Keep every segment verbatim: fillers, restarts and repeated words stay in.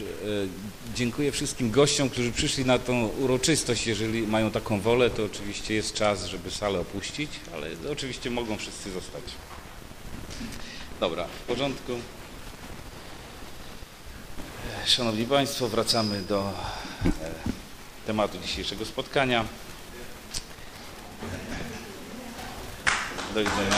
Dziękuję wszystkim gościom, którzy przyszli na tą uroczystość. Jeżeli mają taką wolę, to oczywiście jest czas, żeby salę opuścić, ale oczywiście mogą wszyscy zostać. Dobra, w porządku. Szanowni Państwo, wracamy do tematu dzisiejszego spotkania. Do widzenia.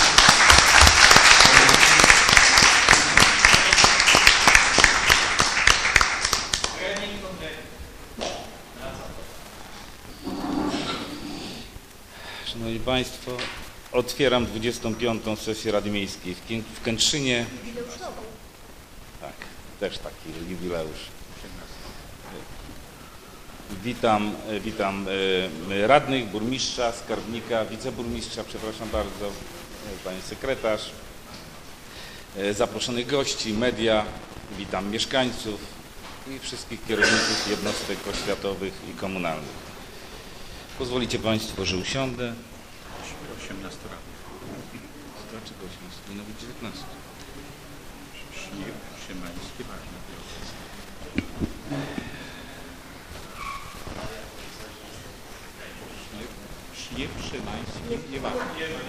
Szanowni Państwo, otwieram dwudziestą piątą sesję Rady Miejskiej w Kętrzynie. Tak, też taki jubileusz. Witam, witam radnych, burmistrza, skarbnika, wiceburmistrza, przepraszam bardzo, pani sekretarz, zaproszonych gości, media, witam mieszkańców i wszystkich kierowników jednostek oświatowych i komunalnych. Pozwolicie Państwo, że usiądę. osiemnaście radnych. Dlaczego osiemnaście? Powinno być dziewiętnaście. Śnieg, Szymański, ważne. Śnieg, Szymański, nieważne.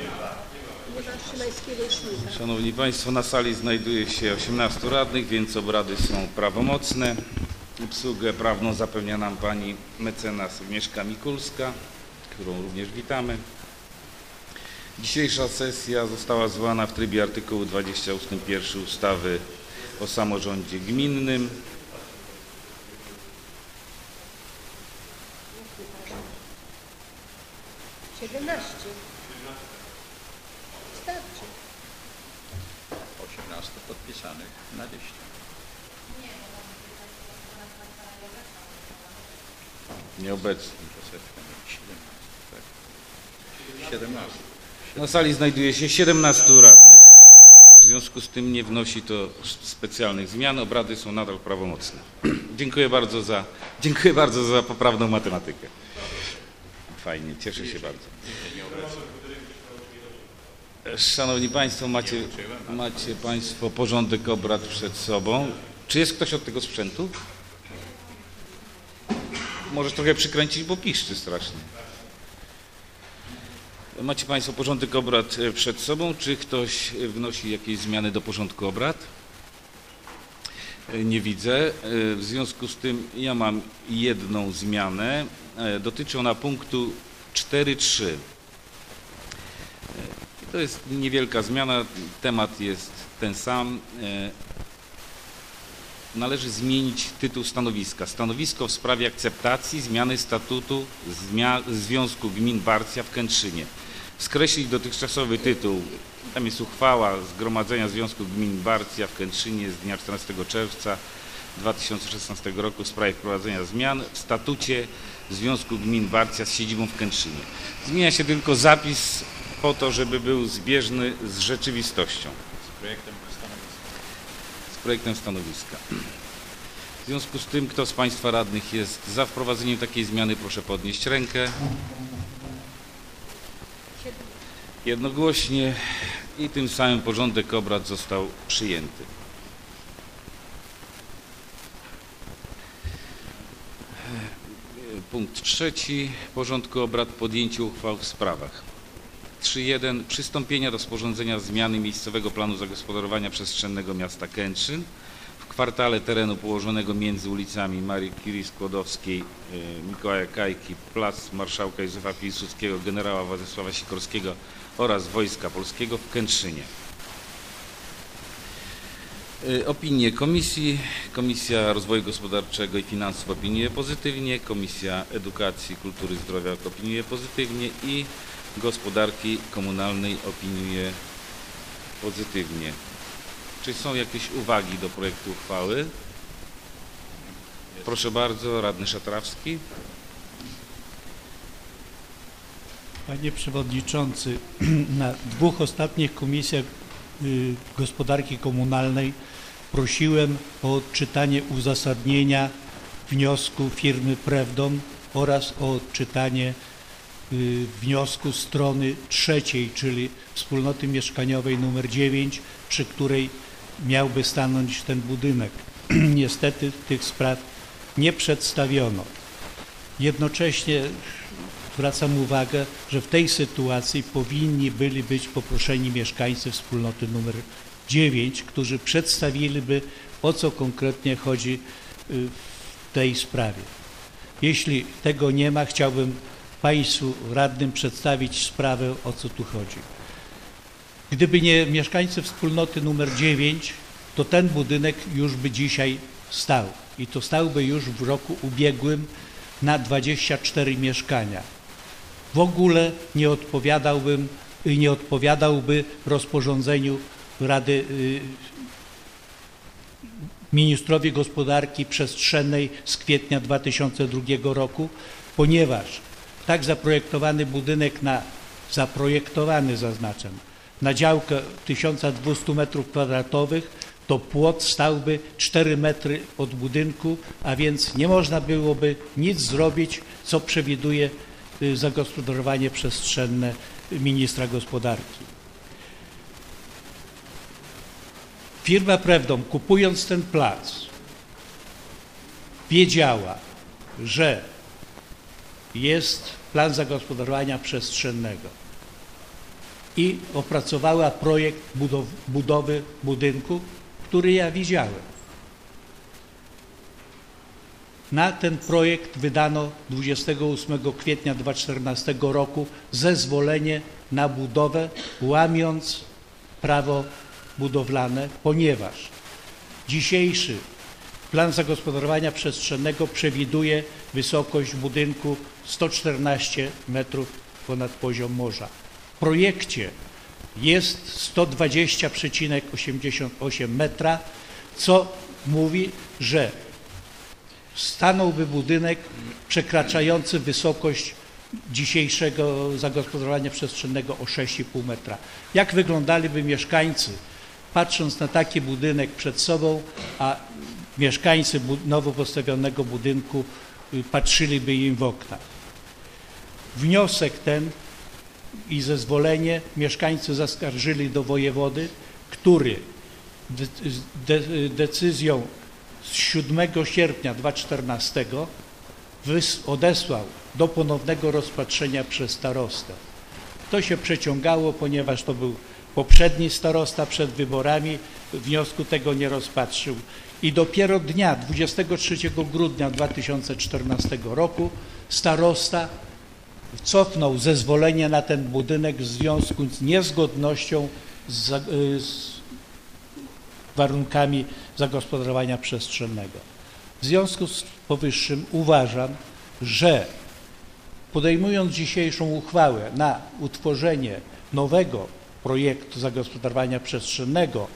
Szanowni Państwo, na sali znajduje się osiemnastu radnych, więc obrady są prawomocne. Obsługę prawną zapewnia nam pani mecenas Agnieszka Mikulska, którą również witamy. Dzisiejsza sesja została zwołana w trybie artykułu dwudziestego ustęp pierwszy ustawy o samorządzie gminnym. siedemnaście. Starczy. osiemnaście podpisanych na liście. Nieobecny. siedemnaście. Na sali znajduje się siedemnastu radnych. W związku z tym nie wnosi to specjalnych zmian. Obrady są nadal prawomocne. Dziękuję bardzo za, dziękuję bardzo za poprawną matematykę. Fajnie, cieszę się bardzo. Szanowni Państwo, macie, macie Państwo porządek obrad przed sobą. Czy jest ktoś od tego sprzętu? Możesz trochę przykręcić, bo piszczy strasznie. Macie Państwo porządek obrad przed sobą. Czy ktoś wnosi jakieś zmiany do porządku obrad? Nie widzę. W związku z tym ja mam jedną zmianę. Dotyczy ona punktu cztery trzy. To jest niewielka zmiana. Temat jest ten sam. Należy zmienić tytuł stanowiska. Stanowisko w sprawie akceptacji zmiany statutu Związku Gmin Barcja w Kętrzynie. Skreślić dotychczasowy tytuł. Tam jest uchwała Zgromadzenia Związku Gmin Barcja w Kętrzynie z dnia czternastego czerwca dwa tysiące szesnastego roku w sprawie wprowadzenia zmian w statucie Związku Gmin Barcja z siedzibą w Kętrzynie. Zmienia się tylko zapis po to, żeby był zbieżny z rzeczywistością. Z projektem stanowiska. Z projektem stanowiska. W związku z tym, kto z Państwa radnych jest za wprowadzeniem takiej zmiany, proszę podnieść rękę. Jednogłośnie i tym samym porządek obrad został przyjęty. Punkt trzeci porządku obrad: podjęcie uchwał w sprawach. trzy jeden. Przystąpienia do sporządzenia zmiany miejscowego planu zagospodarowania przestrzennego miasta Kętrzyn w kwartale terenu położonego między ulicami Marii Curie Skłodowskiej, Mikołaja Kajki, Plac Marszałka Józefa Piłsudskiego, generała Władysława Sikorskiego oraz Wojska Polskiego w Kętrzynie. Opinie komisji. Komisja Rozwoju Gospodarczego i Finansów opiniuje pozytywnie. Komisja Edukacji, Kultury i Zdrowia opiniuje pozytywnie i Gospodarki Komunalnej opiniuje pozytywnie. Czy są jakieś uwagi do projektu uchwały? Proszę bardzo, radny Szatrawski. Panie Przewodniczący, na dwóch ostatnich komisjach Gospodarki Komunalnej prosiłem o odczytanie uzasadnienia wniosku firmy Prewdom oraz o odczytanie wniosku strony trzeciej, czyli wspólnoty mieszkaniowej numer dziewięć, przy której miałby stanąć ten budynek. niestety tych spraw nie przedstawiono. Jednocześnie zwracam uwagę, że w tej sytuacji powinni byli być poproszeni mieszkańcy wspólnoty numer dziewięć, którzy przedstawiliby, o co konkretnie chodzi w tej sprawie. Jeśli tego nie ma, chciałbym Państwu radnym przedstawić sprawę, o co tu chodzi. Gdyby nie mieszkańcy wspólnoty numer dziewięć, to ten budynek już by dzisiaj stał i to stałby już w roku ubiegłym na dwadzieścia cztery mieszkania. W ogóle nie odpowiadałbym, nie odpowiadałby rozporządzeniu Rady ministrowi gospodarki przestrzennej z kwietnia dwa tysiące drugiego roku, ponieważ tak zaprojektowany budynek na, zaprojektowany zaznaczam, na działkę tysiąc dwieście metrów kwadratowych, to płot stałby cztery metry od budynku, a więc nie można byłoby nic zrobić, co przewiduje zagospodarowanie przestrzenne ministra gospodarki. Firma Prevdom, kupując ten plac, wiedziała, że jest plan zagospodarowania przestrzennego i opracowała projekt budow budowy budynku, który ja widziałem. Na ten projekt wydano dwudziestego ósmego kwietnia dwa tysiące czternastego roku zezwolenie na budowę, łamiąc prawo budowlane, ponieważ dzisiejszy plan zagospodarowania przestrzennego przewiduje wysokość budynku sto czternaście metrów ponad poziom morza. W projekcie jest sto dwadzieścia przecinek osiemdziesiąt osiem metra, co mówi, że stanąłby budynek przekraczający wysokość dzisiejszego zagospodarowania przestrzennego o sześć i pół metra. Jak wyglądaliby mieszkańcy, patrząc na taki budynek przed sobą, a mieszkańcy nowo postawionego budynku patrzyliby im w okna. Wniosek ten i zezwolenie mieszkańcy zaskarżyli do wojewody, który de de decyzją z siódmego sierpnia dwa tysiące czternastego odesłał do ponownego rozpatrzenia przez starostę. To się przeciągało, ponieważ to był poprzedni starosta przed wyborami, wniosku tego nie rozpatrzył i dopiero dnia dwudziestego trzeciego grudnia dwa tysiące czternastego roku starosta cofnął zezwolenie na ten budynek w związku z niezgodnością z, z warunkami zagospodarowania przestrzennego. W związku z powyższym uważam, że podejmując dzisiejszą uchwałę na utworzenie nowego projektu zagospodarowania przestrzennego,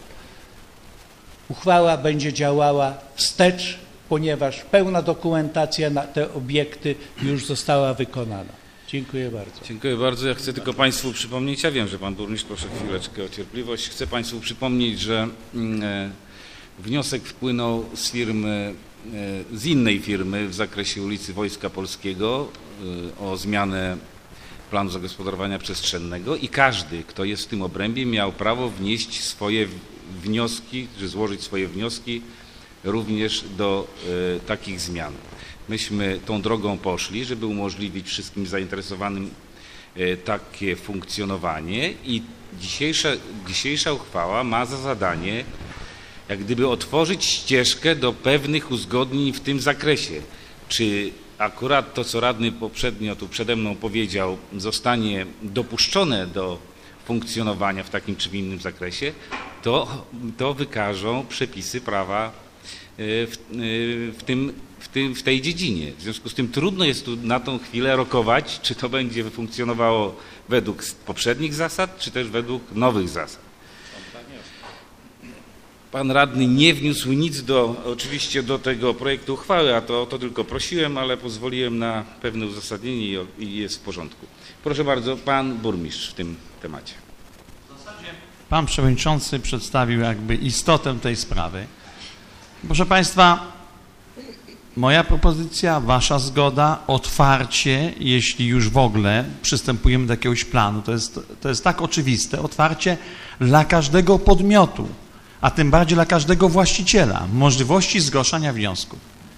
uchwała będzie działała wstecz, ponieważ pełna dokumentacja na te obiekty już została wykonana. Dziękuję bardzo. Dziękuję bardzo. Ja chcę tylko Państwu przypomnieć, ja wiem, że Pan Burmistrz, proszę chwileczkę o cierpliwość. Chcę Państwu przypomnieć, że e, wniosek wpłynął z firmy, e, z innej firmy w zakresie ulicy Wojska Polskiego e, o zmianę planu zagospodarowania przestrzennego i każdy, kto jest w tym obrębie, miał prawo wnieść swoje wnioski, czy złożyć swoje wnioski również do e, takich zmian. Myśmy tą drogą poszli, żeby umożliwić wszystkim zainteresowanym e, takie funkcjonowanie i dzisiejsza, dzisiejsza uchwała ma za zadanie jak gdyby otworzyć ścieżkę do pewnych uzgodnień w tym zakresie. Czy akurat to, co radny poprzednio tu przede mną powiedział, zostanie dopuszczone do funkcjonowania w takim czy innym zakresie, to, to wykażą przepisy prawa w, w, tym, w, tym, w tej dziedzinie. W związku z tym trudno jest tu na tą chwilę rokować, czy to będzie funkcjonowało według poprzednich zasad, czy też według nowych zasad. Pan radny nie wniósł nic do, oczywiście do tego projektu uchwały, a to, to tylko prosiłem, ale pozwoliłem na pewne uzasadnienie i jest w porządku. Proszę bardzo, pan burmistrz w tym temacie. W zasadzie pan przewodniczący przedstawił jakby istotę tej sprawy. Proszę Państwa, moja propozycja, wasza zgoda, otwarcie, jeśli już w ogóle przystępujemy do jakiegoś planu, to jest, to jest tak oczywiste, otwarcie dla każdego podmiotu, a tym bardziej dla każdego właściciela, możliwości zgłaszania wniosków.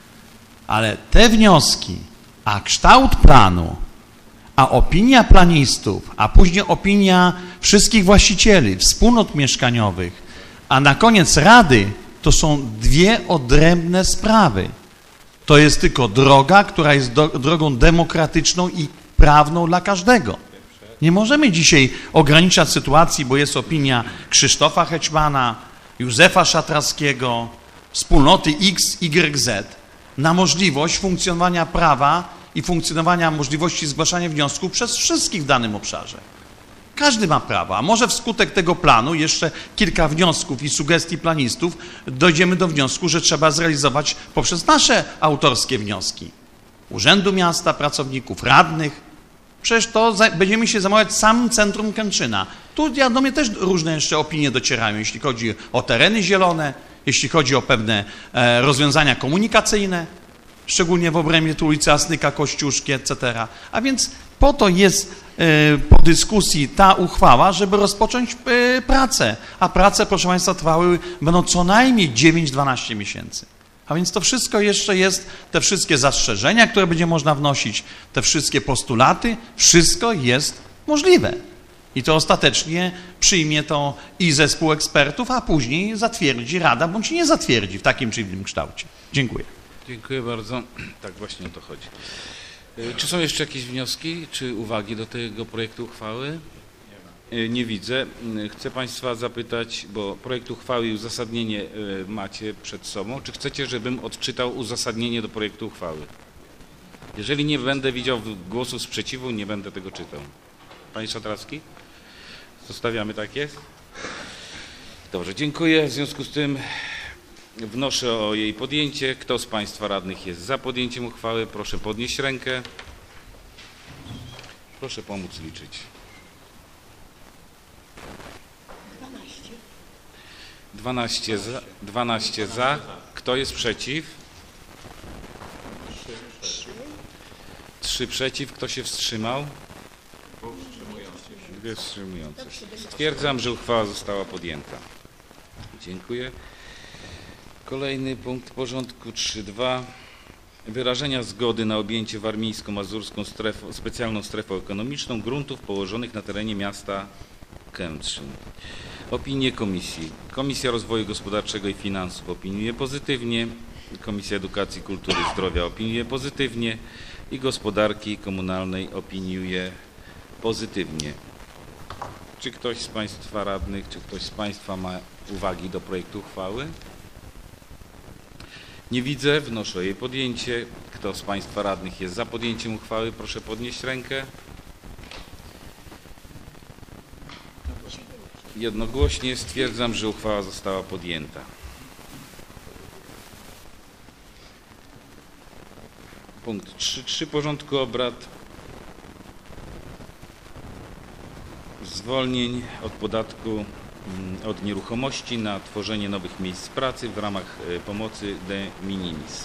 Ale te wnioski, a kształt planu, a opinia planistów, a później opinia wszystkich właścicieli, wspólnot mieszkaniowych, a na koniec rady, to są dwie odrębne sprawy. To jest tylko droga, która jest do, drogą demokratyczną i prawną dla każdego. Nie możemy dzisiaj ograniczać sytuacji, bo jest opinia Krzysztofa Heczmana, Józefa Szatrackiego, wspólnoty X Y Z na możliwość funkcjonowania prawa i funkcjonowania możliwości zgłaszania wniosków przez wszystkich w danym obszarze. Każdy ma prawo, a może wskutek tego planu jeszcze kilka wniosków i sugestii planistów dojdziemy do wniosku, że trzeba zrealizować poprzez nasze autorskie wnioski. Urzędu Miasta, pracowników, radnych. Przecież to za, będziemy się zajmować samym centrum Kętrzyna. Tu ja, do mnie też różne jeszcze opinie docierają, jeśli chodzi o tereny zielone, jeśli chodzi o pewne e, rozwiązania komunikacyjne, szczególnie w obrębie tu ulicy Asnyka, Kościuszki, et cetera. A więc po to jest e, po dyskusji ta uchwała, żeby rozpocząć e, pracę. A prace, proszę Państwa, trwały, będą co najmniej dziewięć do dwunastu miesięcy. A więc to wszystko jeszcze jest, te wszystkie zastrzeżenia, które będzie można wnosić, te wszystkie postulaty, wszystko jest możliwe. I to ostatecznie przyjmie to i zespół ekspertów, a później zatwierdzi Rada, bądź nie zatwierdzi w takim czy innym kształcie. Dziękuję. Dziękuję bardzo. Tak właśnie o to chodzi. Czy są jeszcze jakieś wnioski, czy uwagi do tego projektu uchwały? Nie widzę. Chcę Państwa zapytać, bo projekt uchwały i uzasadnienie macie przed sobą. Czy chcecie, żebym odczytał uzasadnienie do projektu uchwały? Jeżeli nie będę widział głosu sprzeciwu, nie będę tego czytał. Panie Szatracki? Zostawiamy tak jest? Dobrze, dziękuję. W związku z tym wnoszę o jej podjęcie. Kto z Państwa radnych jest za podjęciem uchwały? Proszę podnieść rękę. Proszę pomóc liczyć. dwanaście za. dwanaście za. Kto jest przeciw? trzy przeciw. Kto się wstrzymał? Dwie wstrzymujące. Stwierdzam, że uchwała została podjęta. Dziękuję. Kolejny punkt porządku trzy dwa. Wyrażenia zgody na objęcie warmińsko-mazurską strefą, specjalną strefą ekonomiczną gruntów położonych na terenie miasta Kętrzyn. Opinie komisji. Komisja Rozwoju Gospodarczego i Finansów opiniuje pozytywnie. Komisja Edukacji, Kultury i Zdrowia opiniuje pozytywnie i Gospodarki Komunalnej opiniuje pozytywnie. Czy ktoś z Państwa radnych, czy ktoś z Państwa ma uwagi do projektu uchwały? Nie widzę, wnoszę o jej podjęcie. Kto z Państwa radnych jest za podjęciem uchwały, proszę podnieść rękę. Jednogłośnie stwierdzam, że uchwała została podjęta. Punkt trzy trzy porządku obrad. Zwolnień od podatku od nieruchomości na tworzenie nowych miejsc pracy w ramach pomocy de minimis.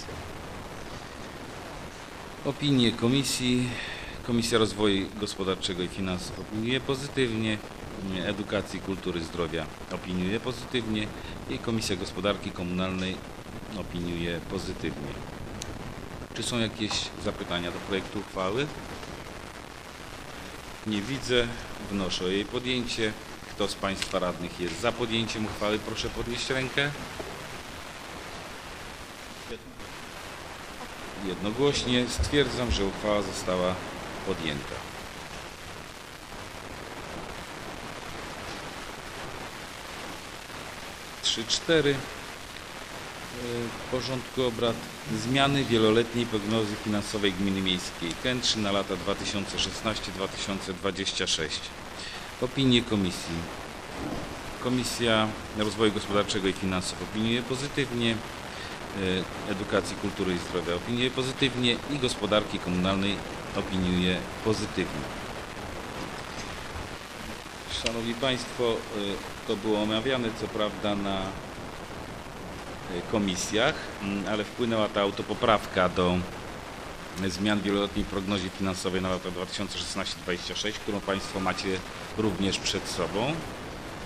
Opinie komisji. Komisja Rozwoju Gospodarczego i Finansów opiniuje pozytywnie. Edukacji, Kultury, Zdrowia opiniuje pozytywnie i Komisja Gospodarki Komunalnej opiniuje pozytywnie. Czy są jakieś zapytania do projektu uchwały? Nie widzę. Wnoszę o jej podjęcie. Kto z Państwa radnych jest za podjęciem uchwały, proszę podnieść rękę. Jednogłośnie stwierdzam, że uchwała została podjęta. trzy cztery w porządku obrad. Zmiany wieloletniej prognozy finansowej Gminy Miejskiej Kętrzyn na lata dwa tysiące szesnasty do dwa tysiące dwudziestego szóstego. Opinie komisji. Komisja Rozwoju Gospodarczego i Finansów opiniuje pozytywnie. Edukacji, Kultury i Zdrowia opiniuje pozytywnie i Gospodarki Komunalnej opiniuje pozytywnie. Szanowni Państwo, to było omawiane co prawda na komisjach, ale wpłynęła ta autopoprawka do zmian w wieloletniej prognozie finansowej na lata dwa tysiące szesnasty do dwa tysiące dwudziestego szóstego, którą Państwo macie również przed sobą.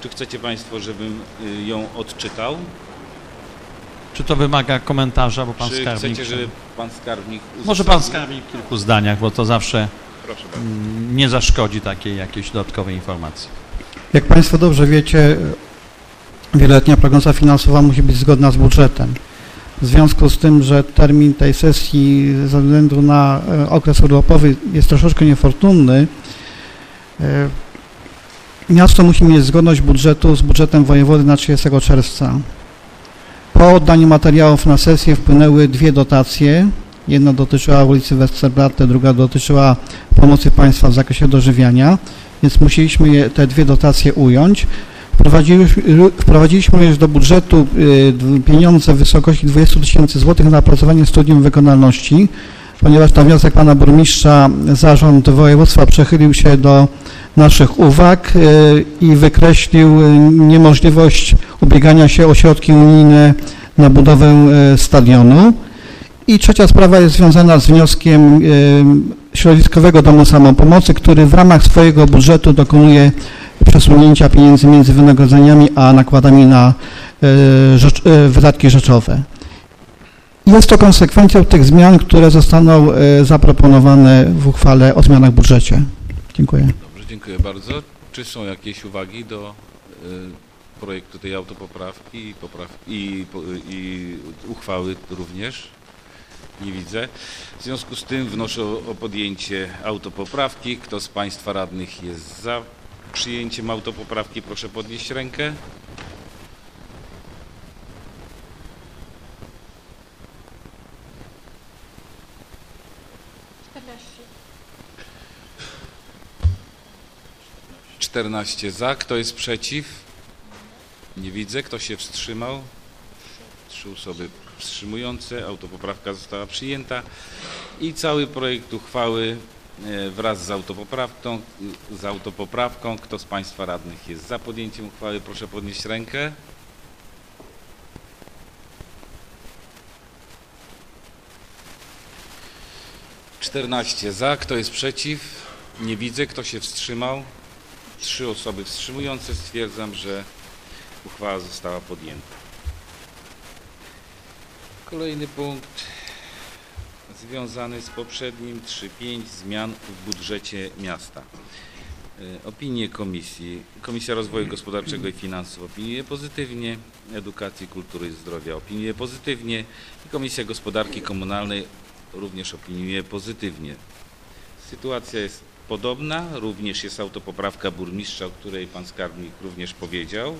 Czy chcecie Państwo, żebym y, ją odczytał? Czy to wymaga komentarza, bo pan Czy skarbnik... chcecie, żeby Pan Skarbnik Może pan uzasadnił? skarbnik w kilku zdaniach, bo to zawsze Proszę bardzo. mm, nie zaszkodzi takiej jakiejś dodatkowej informacji. Jak Państwo dobrze wiecie, wieloletnia prognoza finansowa musi być zgodna z budżetem. W związku z tym, że termin tej sesji ze względu na e, okres urlopowy jest troszeczkę niefortunny, e, miasto musi mieć zgodność budżetu z budżetem wojewody na trzydziestego czerwca. Po oddaniu materiałów na sesję wpłynęły dwie dotacje. Jedna dotyczyła ulicy Westerplatte, druga dotyczyła pomocy państwa w zakresie dożywiania, więc musieliśmy je, te dwie dotacje ująć. Wprowadziliśmy, wprowadziliśmy również do budżetu pieniądze w wysokości dwadzieścia tysięcy złotych na opracowanie studium wykonalności, ponieważ na wniosek pana burmistrza zarząd województwa przechylił się do naszych uwag i wykreślił niemożliwość ubiegania się o środki unijne na budowę stadionu. I trzecia sprawa jest związana z wnioskiem Środowiskowego Domu Samopomocy, który w ramach swojego budżetu dokonuje przesunięcia pieniędzy między wynagrodzeniami a nakładami na rzecz, wydatki rzeczowe. Jest to konsekwencją tych zmian, które zostaną zaproponowane w uchwale o zmianach w budżecie. Dziękuję. Dobrze, dziękuję bardzo. Czy są jakieś uwagi do y, projektu tej autopoprawki i, popraw, i, i uchwały również? Nie widzę. W związku z tym wnoszę o, o podjęcie autopoprawki. Kto z Państwa radnych jest za przyjęciem autopoprawki, proszę podnieść rękę. czternaście za. Kto jest przeciw? Nie widzę. Kto się wstrzymał? Trzy osoby wstrzymujące. Autopoprawka została przyjęta i cały projekt uchwały wraz z autopoprawką, z autopoprawką. Kto z Państwa radnych jest za podjęciem uchwały, proszę podnieść rękę. czternaście za. Kto jest przeciw? Nie widzę. Kto się wstrzymał? Trzy osoby wstrzymujące. Stwierdzam, że uchwała została podjęta. Kolejny punkt związany z poprzednim, trzy pięć, zmian w budżecie miasta. Opinie komisji. Komisja Rozwoju Gospodarczego i Finansów opiniuje pozytywnie, Edukacji, Kultury i Zdrowia opiniuje pozytywnie i Komisja Gospodarki Komunalnej również opiniuje pozytywnie. Sytuacja jest podobna, również jest autopoprawka burmistrza, o której pan skarbnik również powiedział,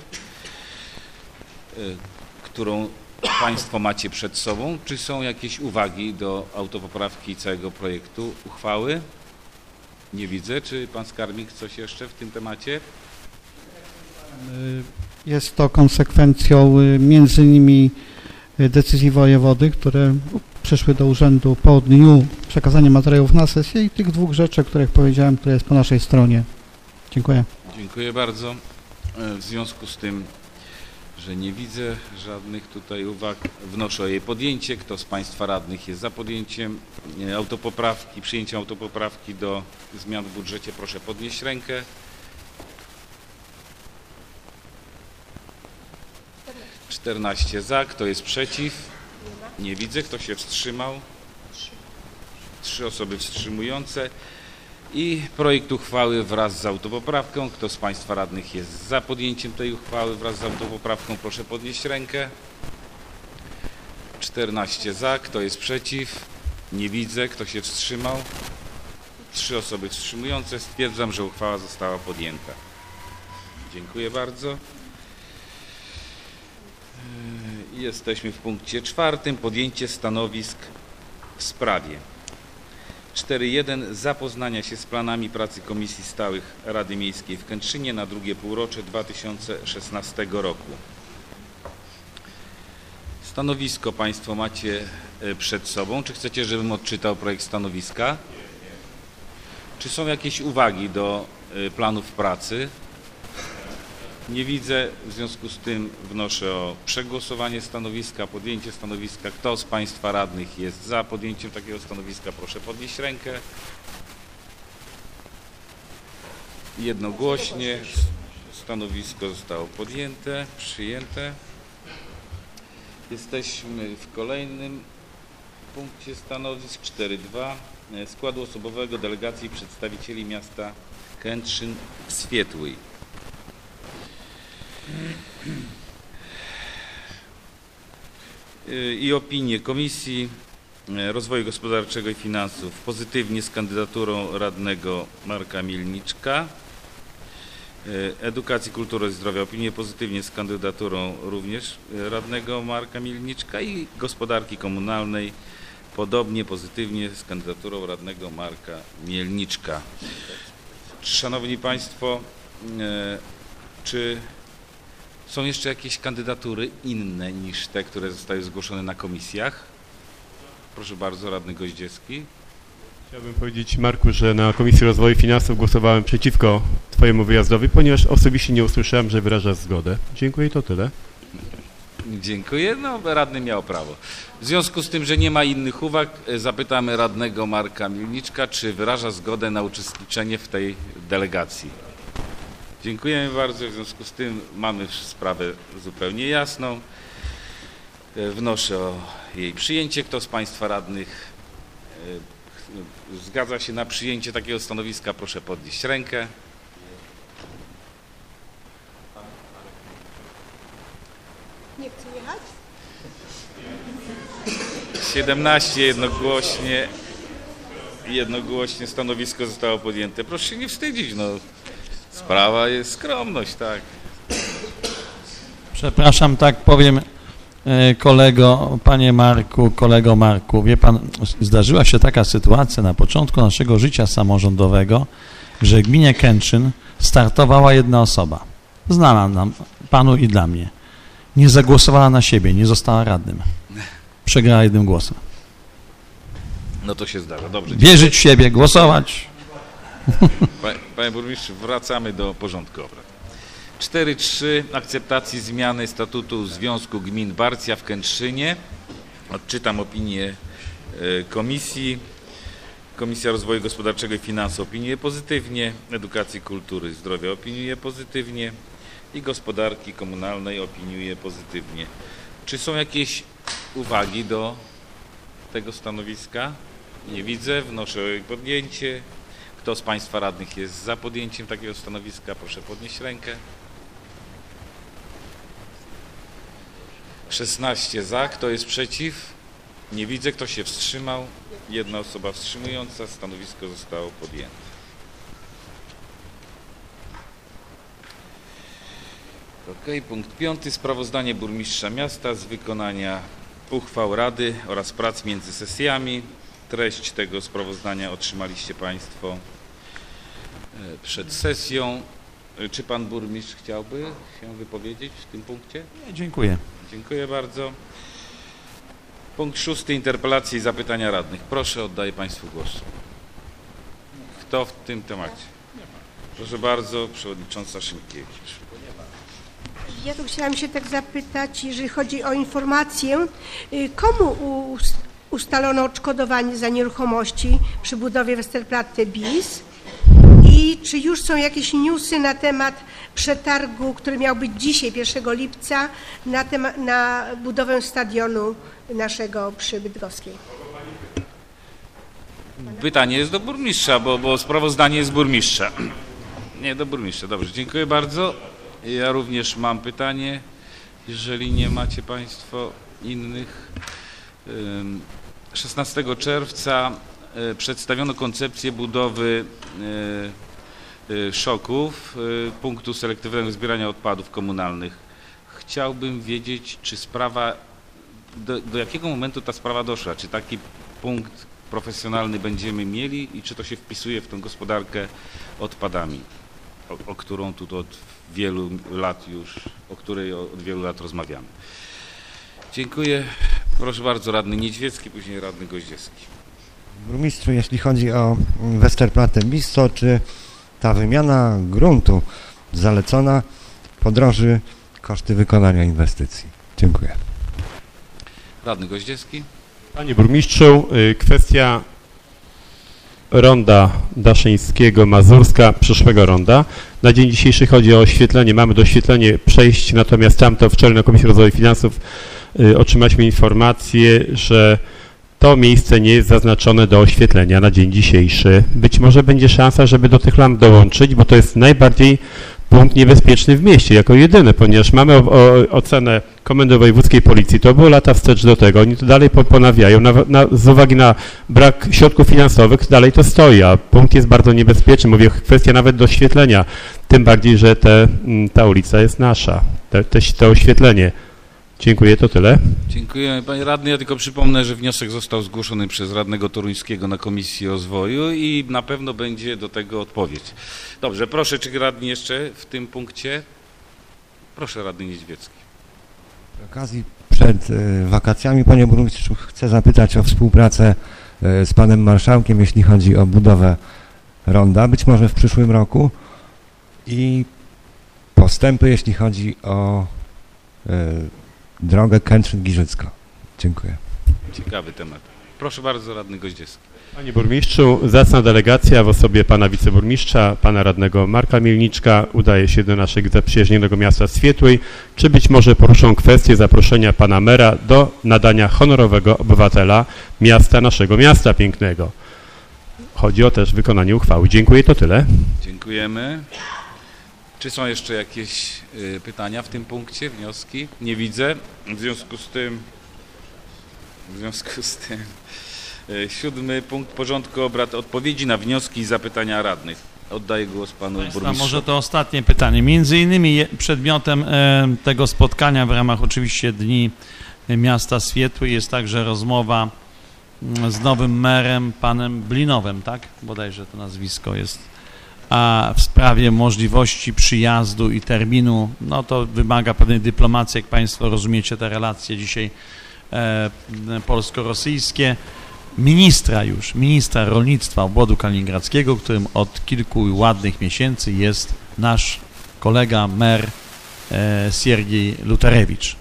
którą Państwo macie przed sobą. Czy są jakieś uwagi do autopoprawki całego projektu uchwały? Nie widzę. Czy pan skarbnik coś jeszcze w tym temacie? Jest to konsekwencją między innymi decyzji wojewody, które przyszły do urzędu po dniu przekazania materiałów na sesję i tych dwóch rzeczy, o których powiedziałem, które jest po naszej stronie. Dziękuję. Dziękuję bardzo. W związku z tym, że nie widzę żadnych tutaj uwag, wnoszę o jej podjęcie. Kto z Państwa radnych jest za podjęciem autopoprawki, przyjęciem autopoprawki do zmian w budżecie, proszę podnieść rękę. czternaście za. Kto jest przeciw? Nie widzę. Kto się wstrzymał? Trzy osoby wstrzymujące. I projekt uchwały wraz z autopoprawką. Kto z Państwa radnych jest za podjęciem tej uchwały wraz z autopoprawką, proszę podnieść rękę. czternaście za. Kto jest przeciw? Nie widzę. Kto się wstrzymał? Trzy osoby wstrzymujące. Stwierdzam, że uchwała została podjęta. Dziękuję bardzo. Jesteśmy w punkcie czwartym. Podjęcie stanowisk w sprawie. cztery jeden. Zapoznania się z planami pracy Komisji Stałych Rady Miejskiej w Kętrzynie na drugie półrocze dwa tysiące szesnastego roku. Stanowisko Państwo macie przed sobą. Czy chcecie, żebym odczytał projekt stanowiska? Czy są jakieś uwagi do planów pracy? Nie widzę. W związku z tym wnoszę o przegłosowanie stanowiska, podjęcie stanowiska. Kto z Państwa radnych jest za podjęciem takiego stanowiska, proszę podnieść rękę. Jednogłośnie. Stanowisko zostało podjęte, przyjęte. Jesteśmy w kolejnym punkcie stanowisk cztery dwa. Składu osobowego delegacji przedstawicieli miasta Kętrzyn-Świetły. I opinie Komisji Rozwoju Gospodarczego i Finansów pozytywnie z kandydaturą radnego Marka Mielniczka. Edukacji, Kultury i Zdrowia opinie pozytywnie z kandydaturą również radnego Marka Mielniczka i Gospodarki Komunalnej podobnie pozytywnie z kandydaturą radnego Marka Mielniczka. Szanowni Państwo, czy są jeszcze jakieś kandydatury inne niż te, które zostały zgłoszone na komisjach? Proszę bardzo, radny Goździecki. Chciałbym powiedzieć, Marku, że na Komisji Rozwoju i Finansów głosowałem przeciwko Twojemu wyjazdowi, ponieważ osobiście nie usłyszałem, że wyrażasz zgodę. Dziękuję i to tyle. Dziękuję. No, radny miał prawo. W związku z tym, że nie ma innych uwag, zapytamy radnego Marka Mielniczka, czy wyraża zgodę na uczestniczenie w tej delegacji. Dziękujemy bardzo. W związku z tym mamy sprawę zupełnie jasną. Wnoszę o jej przyjęcie. Kto z Państwa radnych zgadza się na przyjęcie takiego stanowiska? Proszę podnieść rękę. Nie chce jechać? siedemnaście jednogłośnie. Jednogłośnie stanowisko zostało podjęte. Proszę się nie wstydzić, no. Sprawa jest skromność, tak. Przepraszam, tak powiem, kolego, panie Marku, kolego Marku, wie pan, zdarzyła się taka sytuacja na początku naszego życia samorządowego, że w gminie Kętrzyn startowała jedna osoba, znana nam, panu i dla mnie. Nie zagłosowała na siebie, nie została radnym. Przegrała jednym głosem. No to się zdarza, dobrze. Wierzyć w siebie, głosować. Panie, panie burmistrzu, wracamy do porządku obrad. cztery trzy. Akceptacji zmiany statutu Związku Gmin Barcja w Kętrzynie. Odczytam opinię komisji. Komisja Rozwoju Gospodarczego i Finansów opiniuje pozytywnie. Edukacji, Kultury i Zdrowia opiniuje pozytywnie. I Gospodarki Komunalnej opiniuje pozytywnie. Czy są jakieś uwagi do tego stanowiska? Nie widzę. Wnoszę o jej podjęcie. Kto z Państwa radnych jest za podjęciem takiego stanowiska? Proszę podnieść rękę. szesnaście za. Kto jest przeciw? Nie widzę. Kto się wstrzymał? Jedna osoba wstrzymująca. Stanowisko zostało podjęte. Ok, punkt piąty. Sprawozdanie burmistrza miasta z wykonania uchwał Rady oraz prac między sesjami. Treść tego sprawozdania otrzymaliście Państwo przed sesją. Czy Pan Burmistrz chciałby się wypowiedzieć w tym punkcie? Nie, dziękuję. Dziękuję bardzo. Punkt szósty. Interpelacje i zapytania radnych. Proszę, oddaję Państwu głos. Kto w tym temacie? Proszę bardzo, Przewodnicząca Szymkiewicz. Ja tu chciałam się tak zapytać, jeżeli chodzi o informację, komu ustalono odszkodowanie za nieruchomości przy budowie Westerplatte bis i czy już są jakieś newsy na temat przetargu, który miał być dzisiaj, pierwszego lipca, na, temat, na budowę stadionu naszego przy Bydgoskiej? Pytanie jest do burmistrza, bo, bo sprawozdanie jest burmistrza. Nie, do burmistrza. Dobrze, dziękuję bardzo. Ja również mam pytanie, jeżeli nie macie Państwo innych. szesnastego czerwca przedstawiono koncepcję budowy szoków, punktu selektywnego zbierania odpadów komunalnych. Chciałbym wiedzieć, czy sprawa, do, do jakiego momentu ta sprawa doszła, czy taki punkt profesjonalny będziemy mieli i czy to się wpisuje w tę gospodarkę odpadami, o, o którą tu od wielu lat już, o której od wielu lat rozmawiamy. Dziękuję. Proszę bardzo, radny Niedźwiecki, później radny Goździecki. Burmistrzu, jeśli chodzi o Westerplatte bis, to czy ta wymiana gruntu zalecona podroży koszty wykonania inwestycji? Dziękuję. Radny Goździecki. Panie burmistrzu, kwestia ronda Daszyńskiego, Mazurska, przyszłego ronda. Na dzień dzisiejszy chodzi o oświetlenie, mamy doświetlenie przejść, natomiast tamto wczoraj na Komisji Rozwoju Finansów y, otrzymaliśmy informację, że to miejsce nie jest zaznaczone do oświetlenia na dzień dzisiejszy. Być może będzie szansa, żeby do tych lamp dołączyć, bo to jest najbardziej punkt niebezpieczny w mieście, jako jedyny, ponieważ mamy o, o, ocenę Komendy Wojewódzkiej Policji, to było lata wstecz do tego, oni to dalej ponawiają, na, na, z uwagi na brak środków finansowych dalej to stoi, a punkt jest bardzo niebezpieczny, mówię, kwestia nawet doświetlenia, tym bardziej, że te, ta ulica jest nasza, te, te, to oświetlenie. Dziękuję, to tyle. Dziękuję. Panie radny, ja tylko przypomnę, że wniosek został zgłoszony przez radnego toruńskiego na Komisji Rozwoju i na pewno będzie do tego odpowiedź. Dobrze, proszę, czy radni jeszcze w tym punkcie? Proszę, radny Niedźwiecki. Z okazji przed y, wakacjami, panie burmistrzu, chcę zapytać o współpracę y, z panem marszałkiem, jeśli chodzi o budowę ronda, być może w przyszłym roku i postępy, jeśli chodzi o y, drogę Kętrzyn-Giżycko. Dziękuję. Ciekawy temat. Proszę bardzo, radny Goździewski. Panie burmistrzu, zacna delegacja w osobie pana wiceburmistrza, pana radnego Marka Mielniczka udaje się do naszego zaprzyjaźnionego miasta Swietłej. Czy być może poruszą kwestię zaproszenia pana mera do nadania honorowego obywatela miasta, naszego miasta pięknego? Chodzi o też wykonanie uchwały. Dziękuję, to tyle. Dziękujemy. Czy są jeszcze jakieś y, pytania w tym punkcie, wnioski? Nie widzę. W związku z tym, w związku z tym y, siódmy punkt porządku obrad, odpowiedzi na wnioski i zapytania radnych. Oddaję głos panu Państwa, burmistrzowi. może to ostatnie pytanie. Między innymi je- przedmiotem e, tego spotkania w ramach oczywiście Dni Miasta Swietły jest także rozmowa mm, z nowym merem, panem Blinowem, tak? Bodajże to nazwisko jest. A w sprawie możliwości przyjazdu i terminu, no to wymaga pewnej dyplomacji, jak państwo rozumiecie te relacje dzisiaj e, polsko-rosyjskie. Ministra już, ministra rolnictwa obwodu kaliningradzkiego, którym od kilku ładnych miesięcy jest nasz kolega mer e, Siergiej Luterewicz.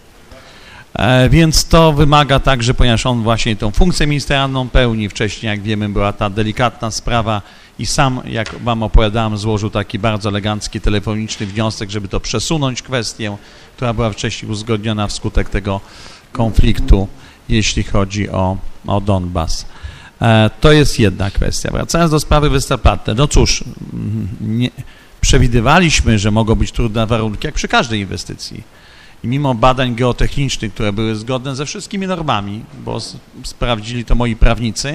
E, więc to wymaga także, ponieważ on właśnie tą funkcję ministerialną pełni, wcześniej jak wiemy była ta delikatna sprawa i sam, jak wam opowiadałem, złożył taki bardzo elegancki telefoniczny wniosek, żeby to przesunąć kwestię, która była wcześniej uzgodniona wskutek tego konfliktu, jeśli chodzi o, o Donbas. E, to jest jedna kwestia. Wracając do sprawy Westerplatte, no cóż, nie, przewidywaliśmy, że mogą być trudne warunki, jak przy każdej inwestycji. I mimo badań geotechnicznych, które były zgodne ze wszystkimi normami, bo s- sprawdzili to moi prawnicy,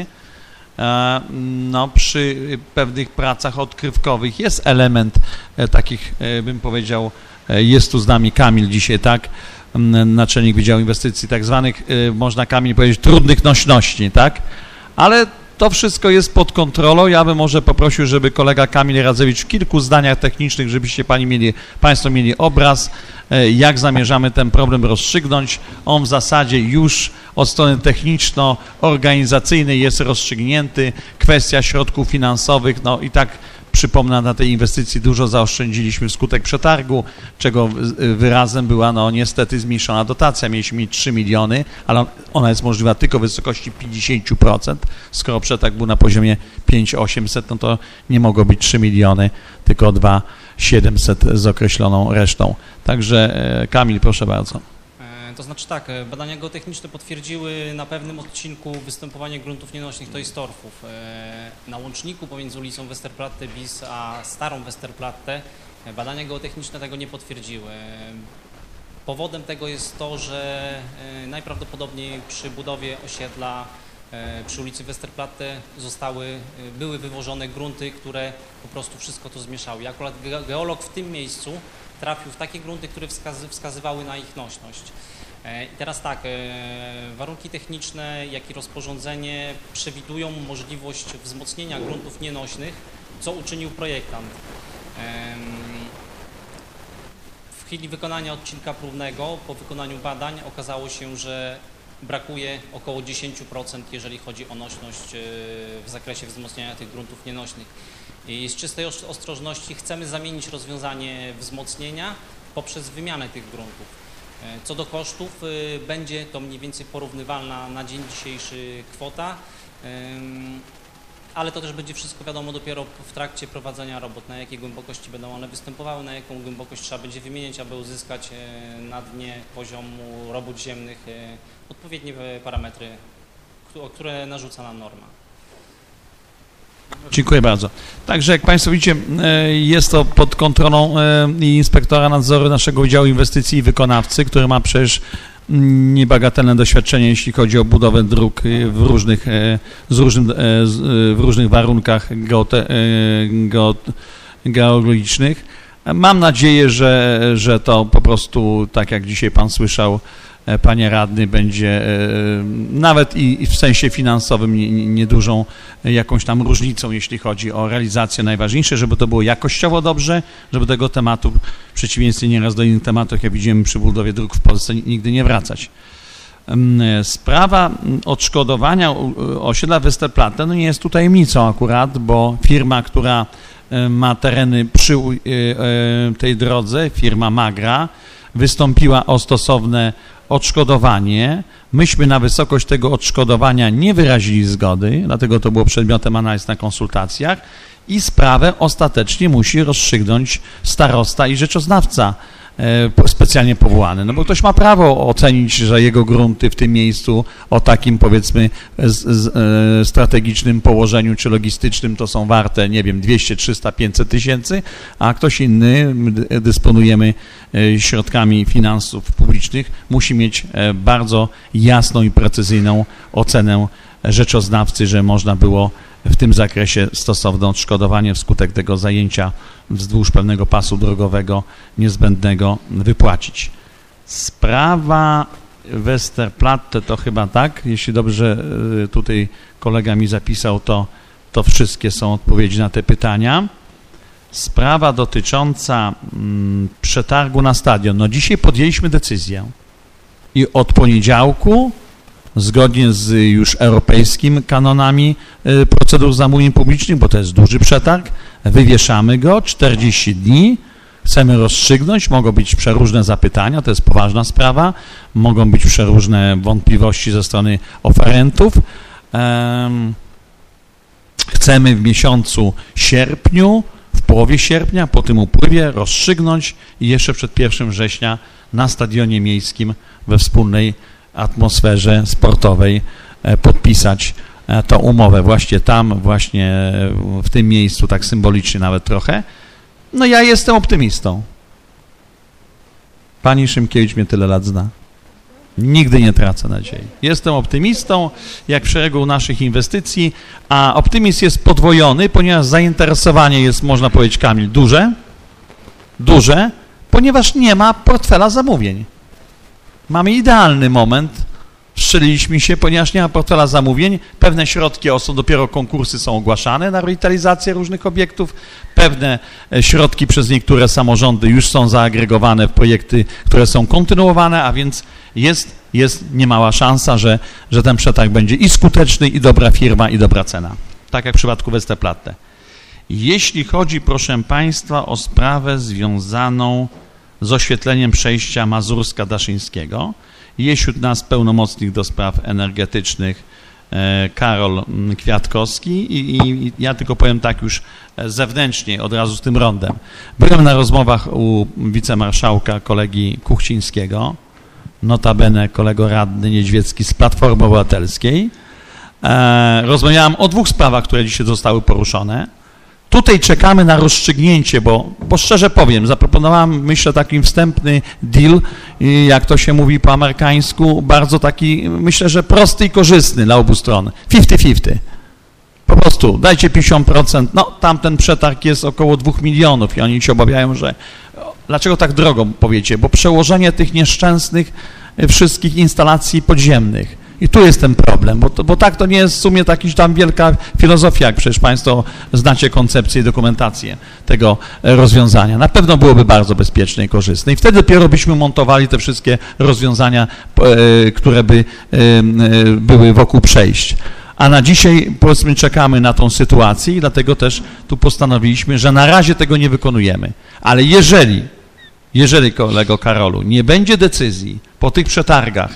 e, no przy pewnych pracach odkrywkowych jest element e, takich, e, bym powiedział, e, jest tu z nami Kamil dzisiaj, tak, m, naczelnik Wydziału Inwestycji, tak zwanych, e, można Kamil powiedzieć, trudnych nośności, tak, ale to wszystko jest pod kontrolą. Ja bym może poprosił, żeby kolega Kamil Radzewicz w kilku zdaniach technicznych, żebyście pani mieli, państwo mieli obraz, e, jak zamierzamy ten problem rozstrzygnąć. On w zasadzie już od strony techniczno-organizacyjnej jest rozstrzygnięty. Kwestia środków finansowych, no i tak przypomnę, na tej inwestycji dużo zaoszczędziliśmy wskutek przetargu, czego wyrazem była no niestety zmniejszona dotacja. Mieliśmy mieć trzy miliony, ale ona jest możliwa tylko w wysokości pięćdziesiąt procent. Skoro przetarg był na poziomie pięć tysięcy osiemset, no to nie mogło być trzy miliony, tylko dwa tysiące siedemset z określoną resztą. Także e, Kamil, proszę bardzo. E, To znaczy tak, e, badania geotechniczne potwierdziły na pewnym odcinku występowanie gruntów nienośnych, to jest torfów. E, Na łączniku pomiędzy ulicą Westerplatte bis a starą Westerplatte e, badania geotechniczne tego nie potwierdziły. E, Powodem tego jest to, że e, najprawdopodobniej przy budowie osiedla e, przy ulicy Westerplatte zostały, e, były wywożone grunty, które po prostu wszystko to zmieszały. I akurat ge- geolog w tym miejscu trafił w takie grunty, które wskazy, wskazywały na ich nośność. E, I teraz tak, e, warunki techniczne, jak i rozporządzenie przewidują możliwość wzmocnienia gruntów nienośnych, co uczynił projektant. Em, W chwili wykonania odcinka próbnego, po wykonaniu badań okazało się, że brakuje około dziesięć procent, jeżeli chodzi o nośność e, w zakresie wzmocnienia tych gruntów nienośnych. I z czystej osz- ostrożności chcemy zamienić rozwiązanie wzmocnienia poprzez wymianę tych gruntów. E, Co do kosztów, e, będzie to mniej więcej porównywalna na dzień dzisiejszy kwota, em, ale to też będzie wszystko wiadomo dopiero w trakcie prowadzenia robót, na jakiej głębokości będą one występowały, na jaką głębokość trzeba będzie wymieniać, aby uzyskać na dnie poziomu robót ziemnych odpowiednie parametry, które narzuca nam norma. Dziękuję bardzo. Także jak Państwo widzicie, jest to pod kontrolą inspektora nadzoru naszego Wydziału Inwestycji i Wykonawcy, który ma przecież niebagatelne doświadczenie, jeśli chodzi o budowę dróg w różnych, z różnym, w różnych warunkach geote, geologicznych. Mam nadzieję, że, że to po prostu, tak jak dzisiaj Pan słyszał, Panie Radny, będzie nawet i w sensie finansowym niedużą jakąś tam różnicą, jeśli chodzi o realizację. Najważniejsze, żeby to było jakościowo dobrze, żeby do tego tematu, w przeciwieństwie nieraz do innych tematów, jak widzimy przy budowie dróg w Polsce, nigdy nie wracać. Sprawa odszkodowania osiedla Westerplatte no nie jest tu tajemnicą akurat, bo firma, która ma tereny przy tej drodze, firma Magra, wystąpiła o stosowne odszkodowanie. Myśmy na wysokość tego odszkodowania nie wyrazili zgody, dlatego to było przedmiotem analiz na konsultacjach i sprawę ostatecznie musi rozstrzygnąć starosta i rzeczoznawca specjalnie powołany. No bo ktoś ma prawo ocenić, że jego grunty w tym miejscu o takim, powiedzmy, z, z, strategicznym położeniu czy logistycznym to są warte, nie wiem, dwieście, trzysta, pięćset tysięcy, a ktoś inny, dysponujemy środkami finansów publicznych, musi mieć bardzo jasną i precyzyjną ocenę rzeczoznawcy, że można było w tym zakresie stosowne odszkodowanie wskutek tego zajęcia wzdłuż pewnego pasu drogowego niezbędnego wypłacić. Sprawa Westerplatte to chyba tak, jeśli dobrze tutaj kolega mi zapisał, to, to wszystkie są odpowiedzi na te pytania. Sprawa dotycząca mm, przetargu na stadion. No dzisiaj podjęliśmy decyzję i od poniedziałku zgodnie z już europejskimi kanonami procedur zamówień publicznych, bo to jest duży przetarg, wywieszamy go, czterdzieści dni, chcemy rozstrzygnąć, mogą być przeróżne zapytania, to jest poważna sprawa, mogą być przeróżne wątpliwości ze strony oferentów. Chcemy w miesiącu sierpniu, w połowie sierpnia, po tym upływie rozstrzygnąć i jeszcze przed pierwszym września na stadionie miejskim we wspólnej atmosferze sportowej podpisać tą umowę właśnie tam, właśnie w tym miejscu, tak symbolicznie nawet trochę. No ja jestem optymistą. Pani Szymkiewicz mnie tyle lat zna. Nigdy nie tracę nadziei. Jestem optymistą, jak w szeregu naszych inwestycji, a optymizm jest podwojony, ponieważ zainteresowanie jest, można powiedzieć, Kamil, duże, duże, ponieważ nie ma portfela zamówień. Mamy idealny moment, strzeliliśmy się, ponieważ nie ma portfela zamówień, pewne środki, są dopiero konkursy są ogłaszane na rewitalizację różnych obiektów, pewne środki przez niektóre samorządy już są zaagregowane w projekty, które są kontynuowane, a więc jest, jest niemała szansa, że, że ten przetarg będzie i skuteczny, i dobra firma, i dobra cena. Tak jak w przypadku Westerplatte. Jeśli chodzi, proszę Państwa, o sprawę związaną z oświetleniem przejścia Mazurska-Daszyńskiego, jest wśród nas pełnomocnik do spraw energetycznych Karol Kwiatkowski i, i ja tylko powiem tak już zewnętrznie, od razu z tym rondem. Byłem na rozmowach u wicemarszałka kolegi Kuchcińskiego, notabene kolego radny Niedźwiecki z Platformy Obywatelskiej. Rozmawiałem o dwóch sprawach, które dzisiaj zostały poruszone. Tutaj czekamy na rozstrzygnięcie, bo, bo szczerze powiem, zaproponowałem, myślę, taki wstępny deal, jak to się mówi po amerykańsku, bardzo taki, myślę, że prosty i korzystny dla obu stron. pięćdziesiąt pięćdziesiąt. Po prostu dajcie pięćdziesiąt procent, no tamten przetarg jest około dwóch milionów i oni się obawiają, że dlaczego tak drogo, powiecie, bo przełożenie tych nieszczęsnych wszystkich instalacji podziemnych. I tu jest ten problem, bo, to, bo tak to nie jest w sumie jakaś tam wielka filozofia, jak przecież Państwo znacie koncepcję i dokumentację tego rozwiązania. Na pewno byłoby bardzo bezpieczne i korzystne. I wtedy dopiero byśmy montowali te wszystkie rozwiązania, e, które by e, były wokół przejść. A na dzisiaj, powiedzmy, czekamy na tą sytuację i dlatego też tu postanowiliśmy, że na razie tego nie wykonujemy. Ale jeżeli, jeżeli kolego Karolu, nie będzie decyzji po tych przetargach,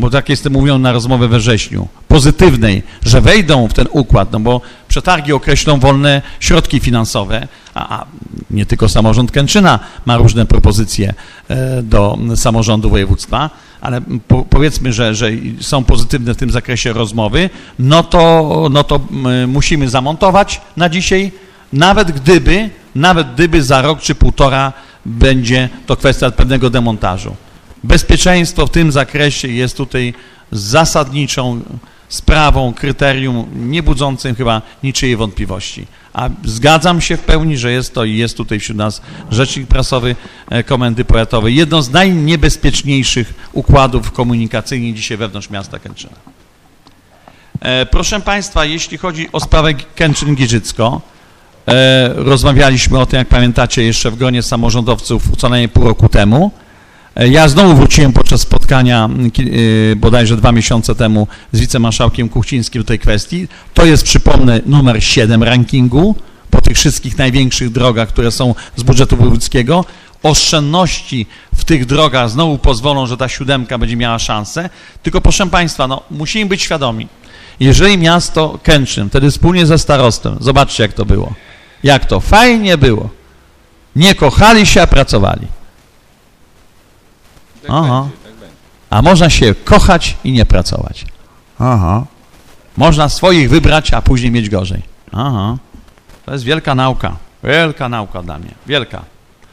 bo tak jestem mówiony na rozmowę we wrześniu, pozytywnej, że wejdą w ten układ, no bo przetargi określą wolne środki finansowe, a, a nie tylko samorząd Kętrzyna ma różne propozycje e, do samorządu województwa, ale po, powiedzmy, że, że są pozytywne w tym zakresie rozmowy, no to, no to m, musimy zamontować na dzisiaj, nawet gdyby, nawet gdyby za rok czy półtora będzie to kwestia pewnego demontażu. Bezpieczeństwo w tym zakresie jest tutaj zasadniczą sprawą, kryterium nie budzącym chyba niczyjej wątpliwości. A zgadzam się w pełni, że jest to i jest tutaj wśród nas rzecznik prasowy Komendy Powiatowej. Jedno z najniebezpieczniejszych układów komunikacyjnych dzisiaj wewnątrz miasta Kętrzyna. Proszę Państwa, jeśli chodzi o sprawę Kętrzyn-Giżycko, rozmawialiśmy o tym, jak pamiętacie, jeszcze w gronie samorządowców co najmniej pół roku temu. Ja znowu wróciłem podczas spotkania bodajże dwa miesiące temu z wicemarszałkiem Kuchcińskim do tej kwestii. To jest, przypomnę, numer siedem rankingu po tych wszystkich największych drogach, które są z budżetu wojewódzkiego. Oszczędności w tych drogach znowu pozwolą, że ta siódemka będzie miała szansę. Tylko proszę Państwa, no, musimy być świadomi. Jeżeli miasto Kętrzyn, wtedy wspólnie ze starostem, zobaczcie jak to było. Jak to fajnie było. Nie kochali się, a pracowali. Aha. A można się kochać i nie pracować. Aha. Można swoich wybrać, a później mieć gorzej. Aha. To jest wielka nauka. Wielka nauka dla mnie. Wielka.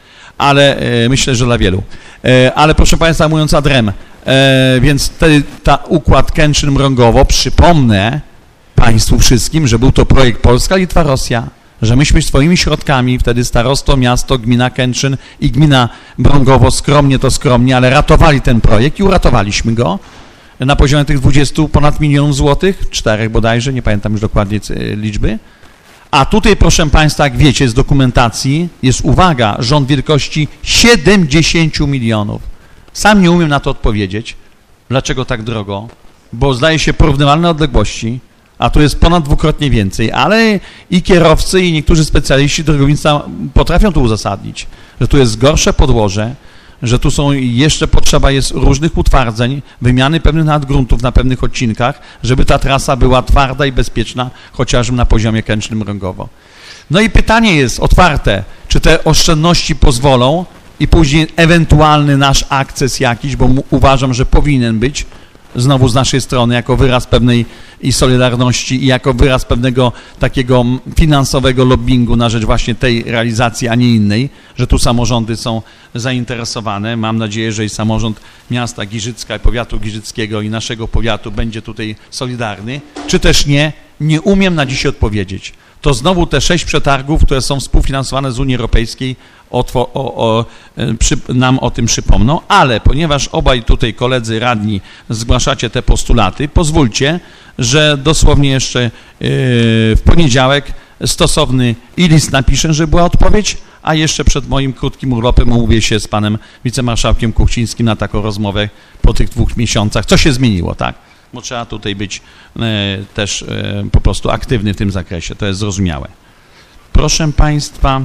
Ale e, myślę, że dla wielu. E, ale proszę Państwa, mówiąc ad rem, e, więc wtedy ta układ Kętrzyn-Mrągowo, przypomnę Państwu wszystkim, że był to projekt Polska, Litwa, Rosja, że myśmy swoimi środkami, wtedy starosto, miasto, gmina Kętrzyn i gmina Mrągowo, skromnie to skromnie, ale ratowali ten projekt i uratowaliśmy go na poziomie tych dwudziestu ponad milionów złotych, czterech bodajże, nie pamiętam już dokładnie liczby. A tutaj, proszę Państwa, jak wiecie z dokumentacji, jest uwaga, rząd wielkości siedemdziesięciu milionów. Sam nie umiem na to odpowiedzieć, dlaczego tak drogo, bo zdaje się porównywalne odległości, a tu jest ponad dwukrotnie więcej, ale i kierowcy, i niektórzy specjaliści drogownictwa potrafią to uzasadnić, że tu jest gorsze podłoże, że tu są jeszcze potrzeba jest różnych utwardzeń, wymiany pewnych nadgruntów na pewnych odcinkach, żeby ta trasa była twarda i bezpieczna, chociażby na poziomie Kętrzyn-Mrągowo. No i pytanie jest otwarte, czy te oszczędności pozwolą i później ewentualny nasz akces jakiś, bo uważam, że powinien być, znowu z naszej strony, jako wyraz pewnej i solidarności i jako wyraz pewnego takiego finansowego lobbingu na rzecz właśnie tej realizacji, a nie innej, że tu samorządy są zainteresowane. Mam nadzieję, że i samorząd miasta Giżycka i powiatu giżyckiego i naszego powiatu będzie tutaj solidarny, czy też nie, nie umiem na dziś odpowiedzieć. To znowu te sześć przetargów, które są współfinansowane z Unii Europejskiej, o, o, o, przy, nam o tym przypomną, ale ponieważ obaj tutaj koledzy radni zgłaszacie te postulaty, pozwólcie, że dosłownie jeszcze yy, w poniedziałek stosowny i list napiszę, że była odpowiedź, a jeszcze przed moim krótkim urlopem umówię się z panem wicemarszałkiem Kuchcińskim na taką rozmowę po tych dwóch miesiącach. Co się zmieniło, tak? Bo trzeba tutaj być e, też e, po prostu aktywny w tym zakresie, to jest zrozumiałe. Proszę Państwa,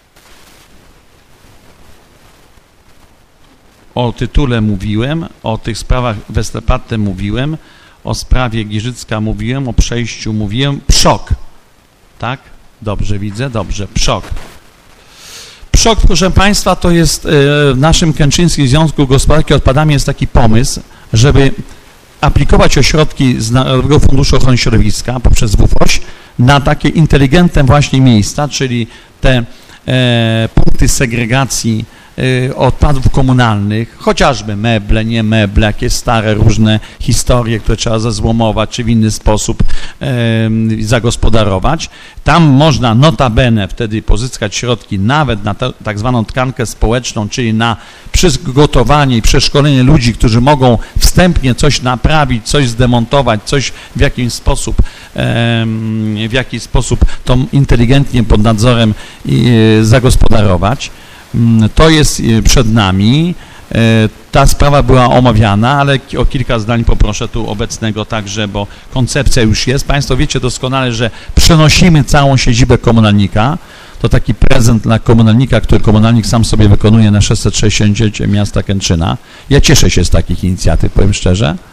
o tytule mówiłem, o tych sprawach Westerplatte mówiłem, o sprawie Giżycka mówiłem, o przejściu mówiłem, Przok, tak? Dobrze widzę, dobrze, Przok. Przok, proszę Państwa, to jest e, w naszym Kętrzyńskim Związku Gospodarki Odpadami jest taki pomysł, żeby aplikować o środki z Narodowego Funduszu Ochrony Środowiska poprzez W F O Ś na takie inteligentne właśnie miejsca, czyli te e, punkty segregacji e, odpadów komunalnych, chociażby meble, nie meble, jakieś stare różne historie, które trzeba zezłomować, czy w inny sposób e, zagospodarować. Tam można notabene wtedy pozyskać środki nawet na te, tak zwaną tkankę społeczną, czyli na przygotowanie i przeszkolenie ludzi, którzy mogą wstępnie coś naprawić, coś zdemontować, coś w jakiś sposób, w jakiś sposób to inteligentnie pod nadzorem zagospodarować. To jest przed nami. Ta sprawa była omawiana, ale o kilka zdań poproszę tu obecnego także, bo koncepcja już jest. Państwo wiecie doskonale, że przenosimy całą siedzibę komunalnika. To taki prezent dla komunalnika, który komunalnik sam sobie wykonuje na sześćset sześćdziesiątlecie miasta Kętrzyna. Ja cieszę się z takich inicjatyw, powiem szczerze.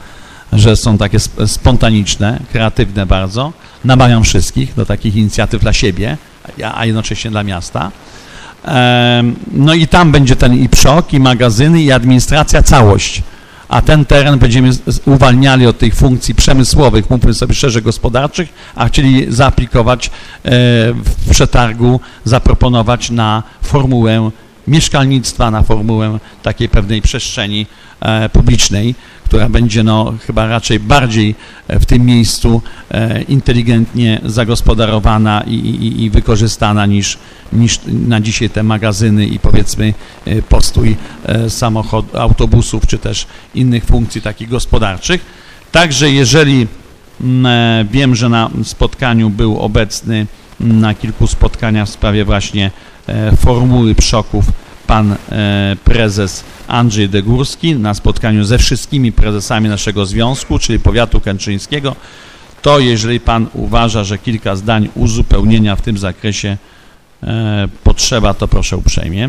że są takie spontaniczne, kreatywne bardzo. Namawiam wszystkich do takich inicjatyw dla siebie, a jednocześnie dla miasta. No i tam będzie ten i przok, i magazyny, i administracja, całość. A ten teren będziemy uwalniali od tych funkcji przemysłowych, mówmy sobie szczerze, gospodarczych, a chcieli zaaplikować w przetargu, zaproponować na formułę mieszkalnictwa, na formułę takiej pewnej przestrzeni publicznej, która będzie no, chyba raczej bardziej w tym miejscu inteligentnie zagospodarowana i, i, i wykorzystana niż, niż na dzisiaj te magazyny i powiedzmy postój samochod, autobusów czy też innych funkcji takich gospodarczych. Także jeżeli wiem, że na spotkaniu był obecny na kilku spotkaniach w sprawie właśnie formuły przoków pan prezes Andrzej Degórski na spotkaniu ze wszystkimi prezesami naszego związku, czyli powiatu kętrzyńskiego, to jeżeli pan uważa, że kilka zdań uzupełnienia w tym zakresie e, potrzeba, to proszę uprzejmie.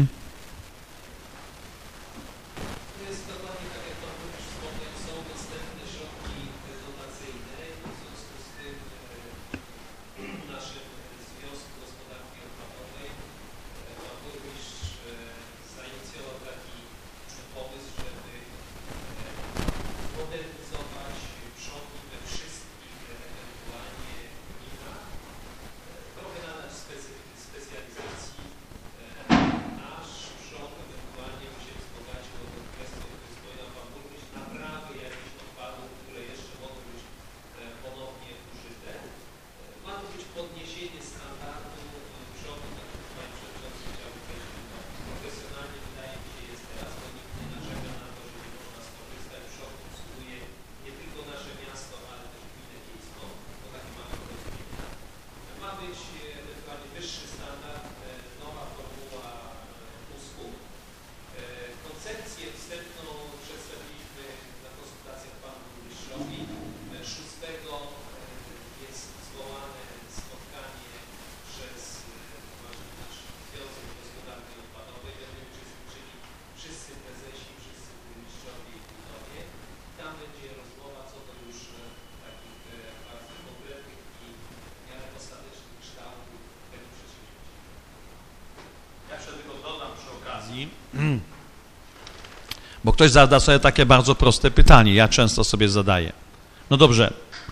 Bo ktoś zada sobie takie bardzo proste pytanie, ja często sobie zadaję. No dobrze,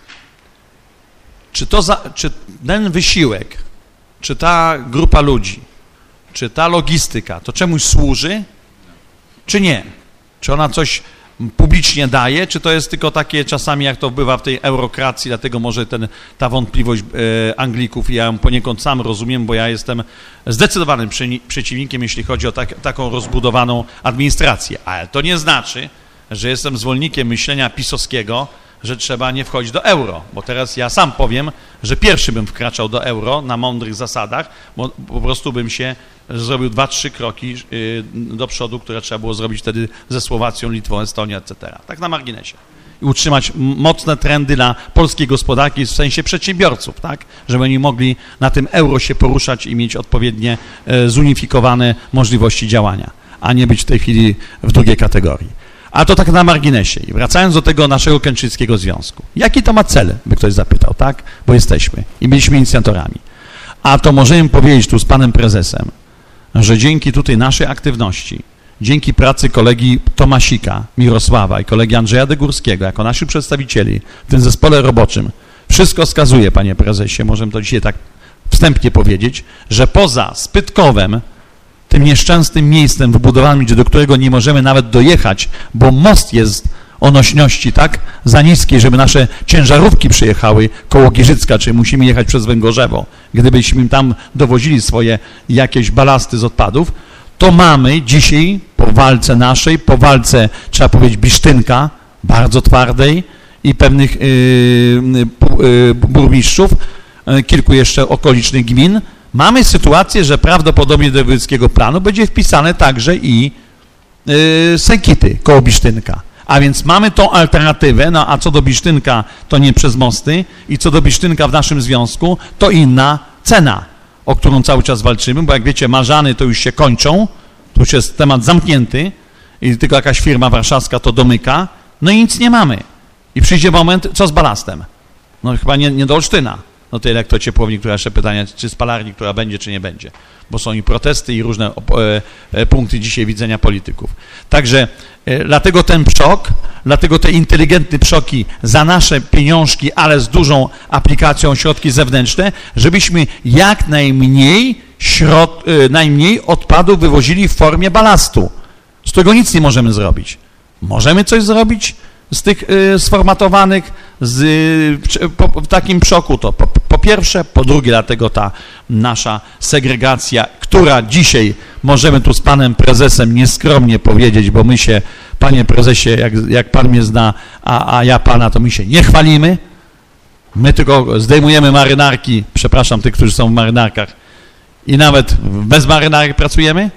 czy, to za, czy ten wysiłek, czy ta grupa ludzi, czy ta logistyka, to czemuś służy, czy nie? Czy ona coś publicznie daje, czy to jest tylko takie czasami, jak to bywa w tej eurokracji, dlatego może ten, ta wątpliwość e, Anglików, ja ją poniekąd sam rozumiem, bo ja jestem zdecydowanym przy, przeciwnikiem, jeśli chodzi o tak, taką rozbudowaną administrację, ale to nie znaczy, że jestem zwolennikiem myślenia pisowskiego, że trzeba nie wchodzić do euro, bo teraz ja sam powiem, że pierwszy bym wkraczał do euro na mądrych zasadach, bo po prostu bym się zrobił dwa, trzy kroki do przodu, które trzeba było zrobić wtedy ze Słowacją, Litwą, Estonią, et cetera. Tak na marginesie. I utrzymać mocne trendy dla polskiej gospodarki w sensie przedsiębiorców, tak? Żeby oni mogli na tym euro się poruszać i mieć odpowiednie zunifikowane możliwości działania, a nie być w tej chwili w drugiej kategorii. A to tak na marginesie. I wracając do tego naszego Kętrzyńskiego Związku. Jaki to ma cel, by ktoś zapytał, tak? Bo jesteśmy i byliśmy inicjatorami. A to możemy powiedzieć tu z panem prezesem, że dzięki tutaj naszej aktywności, dzięki pracy kolegi Tomasika, Mirosława i kolegi Andrzeja Degórskiego, jako naszych przedstawicieli w tym zespole roboczym, wszystko wskazuje, panie prezesie, możemy to dzisiaj tak wstępnie powiedzieć, że poza Spytkowem, tym nieszczęsnym miejscem wybudowanym, gdzie do którego nie możemy nawet dojechać, bo most jest o nośności tak za niskiej, żeby nasze ciężarówki przyjechały koło Giżycka, czyli musimy jechać przez Węgorzewo. Gdybyśmy tam dowozili swoje jakieś balasty z odpadów, to mamy dzisiaj po walce naszej, po walce, trzeba powiedzieć, Bisztynka, bardzo twardej i pewnych yy, yy, burmistrzów, yy, kilku jeszcze okolicznych gmin, mamy sytuację, że prawdopodobnie do wojewódzkiego planu będzie wpisane także i yy, Sękity koło Bisztynka. A więc mamy tą alternatywę, no a co do Bisztynka, to nie przez mosty i co do Bisztynka w naszym związku, to inna cena, o którą cały czas walczymy, bo jak wiecie, marzany to już się kończą, to już jest temat zamknięty i tylko jakaś firma warszawska to domyka, no i nic nie mamy. I przyjdzie moment, co z balastem? No chyba nie, nie do Olsztyna. No to elektrociepłowni, która jeszcze pytania, czy spalarni, która będzie, czy nie będzie. Bo są i protesty, i różne e, e, punkty dzisiaj widzenia polityków. Także e, dlatego ten przok, dlatego te inteligentne przoki za nasze pieniążki, ale z dużą aplikacją środki zewnętrzne, żebyśmy jak najmniej, środ, e, najmniej odpadów wywozili w formie balastu. Z tego nic nie możemy zrobić. Możemy coś zrobić z tych y, sformatowanych z, y, po, w takim przoku to po, po pierwsze, po drugie dlatego ta nasza segregacja, która dzisiaj możemy tu z panem prezesem nieskromnie powiedzieć, bo my się, panie prezesie, jak, jak pan mnie zna, a, a ja pana, to my się nie chwalimy, my tylko zdejmujemy marynarki, przepraszam tych, którzy są w marynarkach i nawet bez marynarek pracujemy.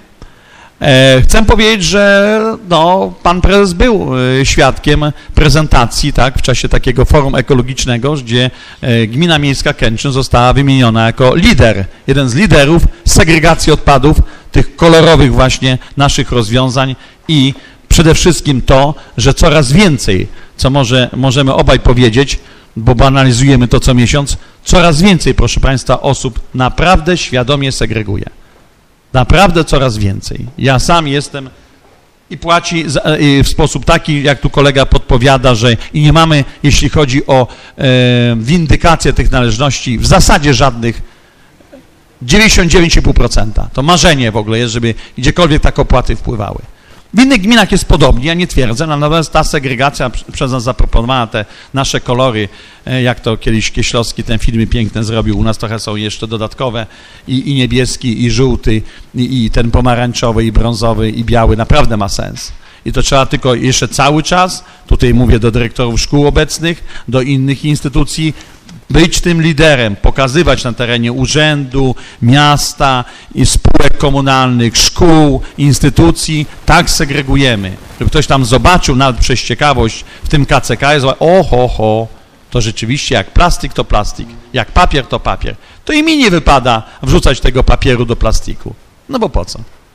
Chcę powiedzieć, że no, pan prezes był świadkiem prezentacji, tak, w czasie takiego forum ekologicznego, gdzie gmina miejska Kętrzyn została wymieniona jako lider, jeden z liderów segregacji odpadów, tych kolorowych właśnie naszych rozwiązań i przede wszystkim to, że coraz więcej, co może, możemy obaj powiedzieć, bo analizujemy to co miesiąc, coraz więcej, proszę państwa, osób naprawdę świadomie segreguje. Naprawdę coraz więcej. Ja sam jestem i płaci w sposób taki, jak tu kolega podpowiada, że i nie mamy, jeśli chodzi o e, windykację tych należności, w zasadzie żadnych, dziewięćdziesiąt dziewięć i pół procent. To marzenie w ogóle jest, żeby gdziekolwiek tak opłaty wpływały. W innych gminach jest podobnie, ja nie twierdzę, natomiast ta segregacja przez nas zaproponowana, te nasze kolory, jak to kiedyś Kieślowski ten filmy piękne zrobił, u nas trochę są jeszcze dodatkowe, i, i niebieski, i żółty, i, i ten pomarańczowy, i brązowy, i biały, naprawdę ma sens. I to trzeba tylko jeszcze cały czas, tutaj mówię do dyrektorów szkół obecnych, do innych instytucji, być tym liderem, pokazywać na terenie urzędu, miasta, i spółek komunalnych, szkół, instytucji, tak segregujemy. Żeby ktoś tam zobaczył, nawet przez ciekawość w tym K C K, jest oho, ho, to rzeczywiście jak plastik, to plastik, jak papier, to papier. To i mi nie wypada wrzucać tego papieru do plastiku. No bo po co?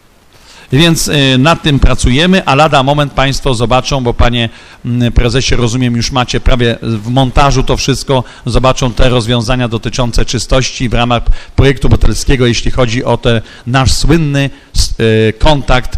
Więc nad tym pracujemy, a lada moment państwo zobaczą, bo panie prezesie, rozumiem, już macie prawie w montażu to wszystko, zobaczą te rozwiązania dotyczące czystości w ramach projektu obywatelskiego, jeśli chodzi o ten nasz słynny kontakt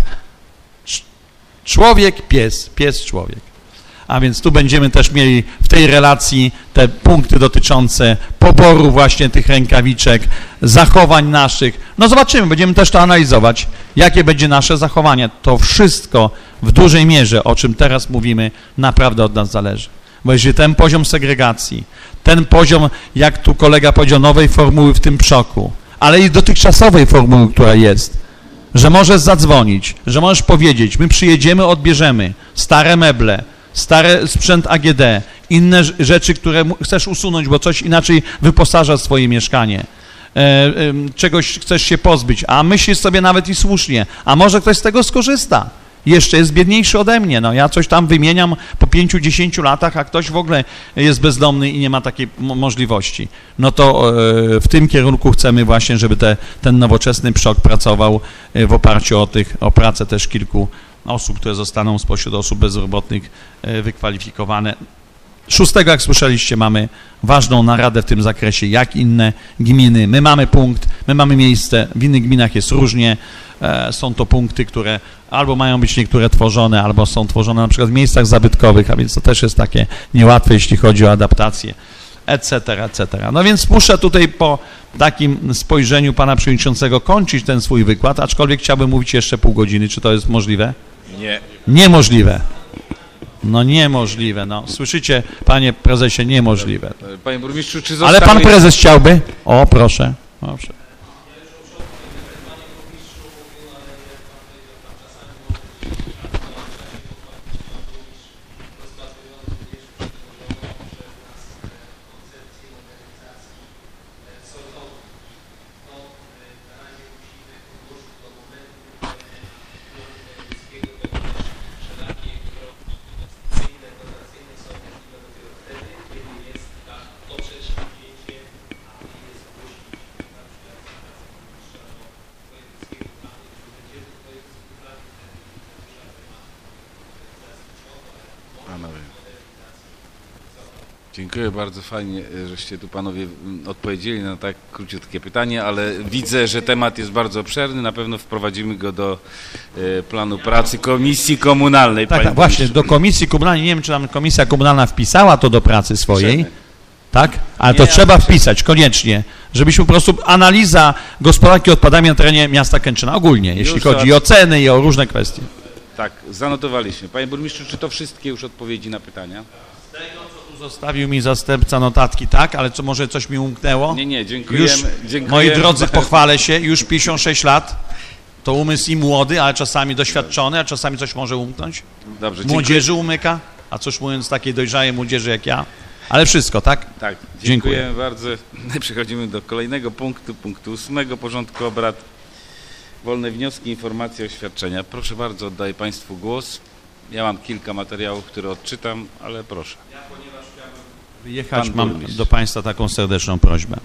człowiek-pies, pies-człowiek. A więc tu będziemy też mieli w tej relacji te punkty dotyczące poboru właśnie tych rękawiczek, zachowań naszych. No zobaczymy, będziemy też to analizować, jakie będzie nasze zachowanie. To wszystko w dużej mierze, o czym teraz mówimy, naprawdę od nas zależy. Bo jeżeli ten poziom segregacji, ten poziom, jak tu kolega powiedział, nowej formuły w tym przoku, ale i dotychczasowej formuły, która jest, że możesz zadzwonić, że możesz powiedzieć, my przyjedziemy, odbierzemy stare meble, stary sprzęt A G D, inne rzeczy, które chcesz usunąć, bo coś inaczej wyposaża swoje mieszkanie, e, e, czegoś chcesz się pozbyć, a myślisz sobie nawet i słusznie, a może ktoś z tego skorzysta, jeszcze jest biedniejszy ode mnie, no ja coś tam wymieniam po pięciu, dziesięciu latach, a ktoś w ogóle jest bezdomny i nie ma takiej możliwości. No to e, w tym kierunku chcemy właśnie, żeby te, ten nowoczesny przok pracował e, w oparciu o tych, o pracę też kilku osób, które zostaną spośród osób bezrobotnych wykwalifikowane. Szóstego, jak słyszeliście, mamy ważną naradę w tym zakresie, jak inne gminy. My mamy punkt, my mamy miejsce, w innych gminach jest różnie. Są to punkty, które albo mają być niektóre tworzone, albo są tworzone na przykład w miejscach zabytkowych, a więc to też jest takie niełatwe, jeśli chodzi o adaptację, et cetera, et cetera. No więc muszę tutaj po takim spojrzeniu pana przewodniczącego kończyć ten swój wykład, aczkolwiek chciałbym mówić jeszcze pół godziny. Czy to jest możliwe? Nie. Niemożliwe. No niemożliwe, no. Słyszycie, panie prezesie, niemożliwe. Panie burmistrzu, czy zostały... Ale pan prezes chciałby? O, proszę. Dobrze. Dziękuję bardzo, fajnie, żeście tu panowie odpowiedzieli na tak króciutkie pytanie, ale widzę, że temat jest bardzo obszerny, na pewno wprowadzimy go do e, planu pracy Komisji Komunalnej. Tak, tak, właśnie, do Komisji Komunalnej, nie wiem, czy tam Komisja Komunalna wpisała to do pracy swojej, Piszemy. tak? Ale Nie, to ja trzeba piszę. wpisać, koniecznie, żebyśmy po prostu analiza gospodarki odpadami na terenie miasta Kętrzyna, ogólnie, jeśli Już chodzi i o ceny i o różne kwestie. Tak, zanotowaliśmy. Panie burmistrzu, czy to wszystkie już odpowiedzi na pytania? Zostawił mi zastępca notatki, tak? Ale co, może coś mi umknęło? Nie, nie, dziękujemy. Już, dziękujemy moi drodzy, bardzo. pochwalę się, już pięćdziesiąt sześć lat, to umysł i młody, ale czasami doświadczony, a czasami coś może umknąć. Dobrze, dziękuję. Młodzieży umyka, a cóż mówiąc takiej dojrzałej młodzieży jak ja, ale wszystko, tak? Tak, Dziękuję. dziękujemy bardzo. Przechodzimy do kolejnego punktu, punktu ósmego porządku obrad. Wolne wnioski, informacje, oświadczenia. Proszę bardzo, oddaję Państwu głos. Ja mam kilka materiałów, które odczytam, ale proszę. Wyjechać Pan mam burmistrz. do Państwa taką serdeczną prośbę.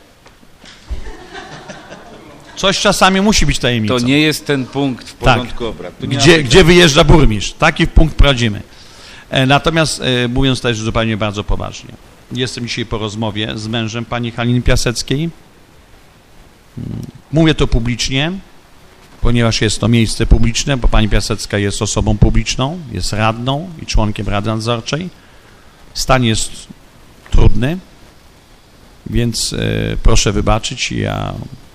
Coś czasami musi być tajemnicą. To nie jest ten punkt w Tak. porządku obrad. Tu nie ma Gdzie, pytań. gdzie wyjeżdża burmistrz? Taki punkt prowadzimy. E, Natomiast e, mówiąc też zupełnie bardzo poważnie. Jestem dzisiaj po rozmowie z mężem pani Haliny Piaseckiej. Mm, Mówię to publicznie, ponieważ jest to miejsce publiczne, bo pani Piasecka jest osobą publiczną, jest radną i członkiem Rady Nadzorczej. Stan jest trudny, więc e, proszę wybaczyć, ja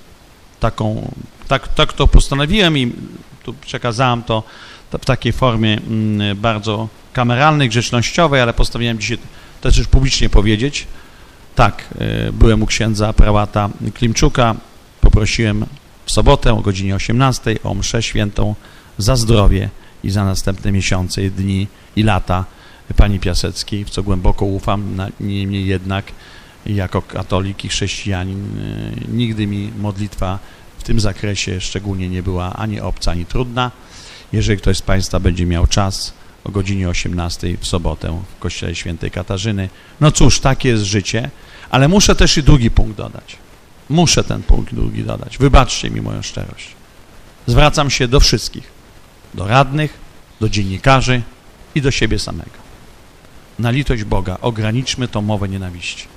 taką, tak, tak to postanowiłem i tu przekazałem to, to w takiej formie mm, bardzo kameralnej, grzecznościowej, ale postanowiłem dzisiaj też już publicznie powiedzieć. Tak, e, byłem u księdza prałata Klimczuka, poprosiłem w sobotę o godzinie osiemnastej o mszę świętą za zdrowie i za następne miesiące, dni i lata pani Piaseckiej, w co głęboko ufam, na- niemniej jednak jako katolik i chrześcijanin e, nigdy mi modlitwa w tym zakresie szczególnie nie była ani obca, ani trudna. Jeżeli ktoś z Państwa będzie miał czas o godzinie osiemnastej w sobotę w kościele świętej Katarzyny, no cóż, takie jest życie, ale muszę też i drugi punkt dodać. Muszę ten punkt drugi dodać. Wybaczcie mi moją szczerość. Zwracam się do wszystkich, do radnych, do dziennikarzy i do siebie samego. Na litość Boga ograniczmy tą mowę nienawiści.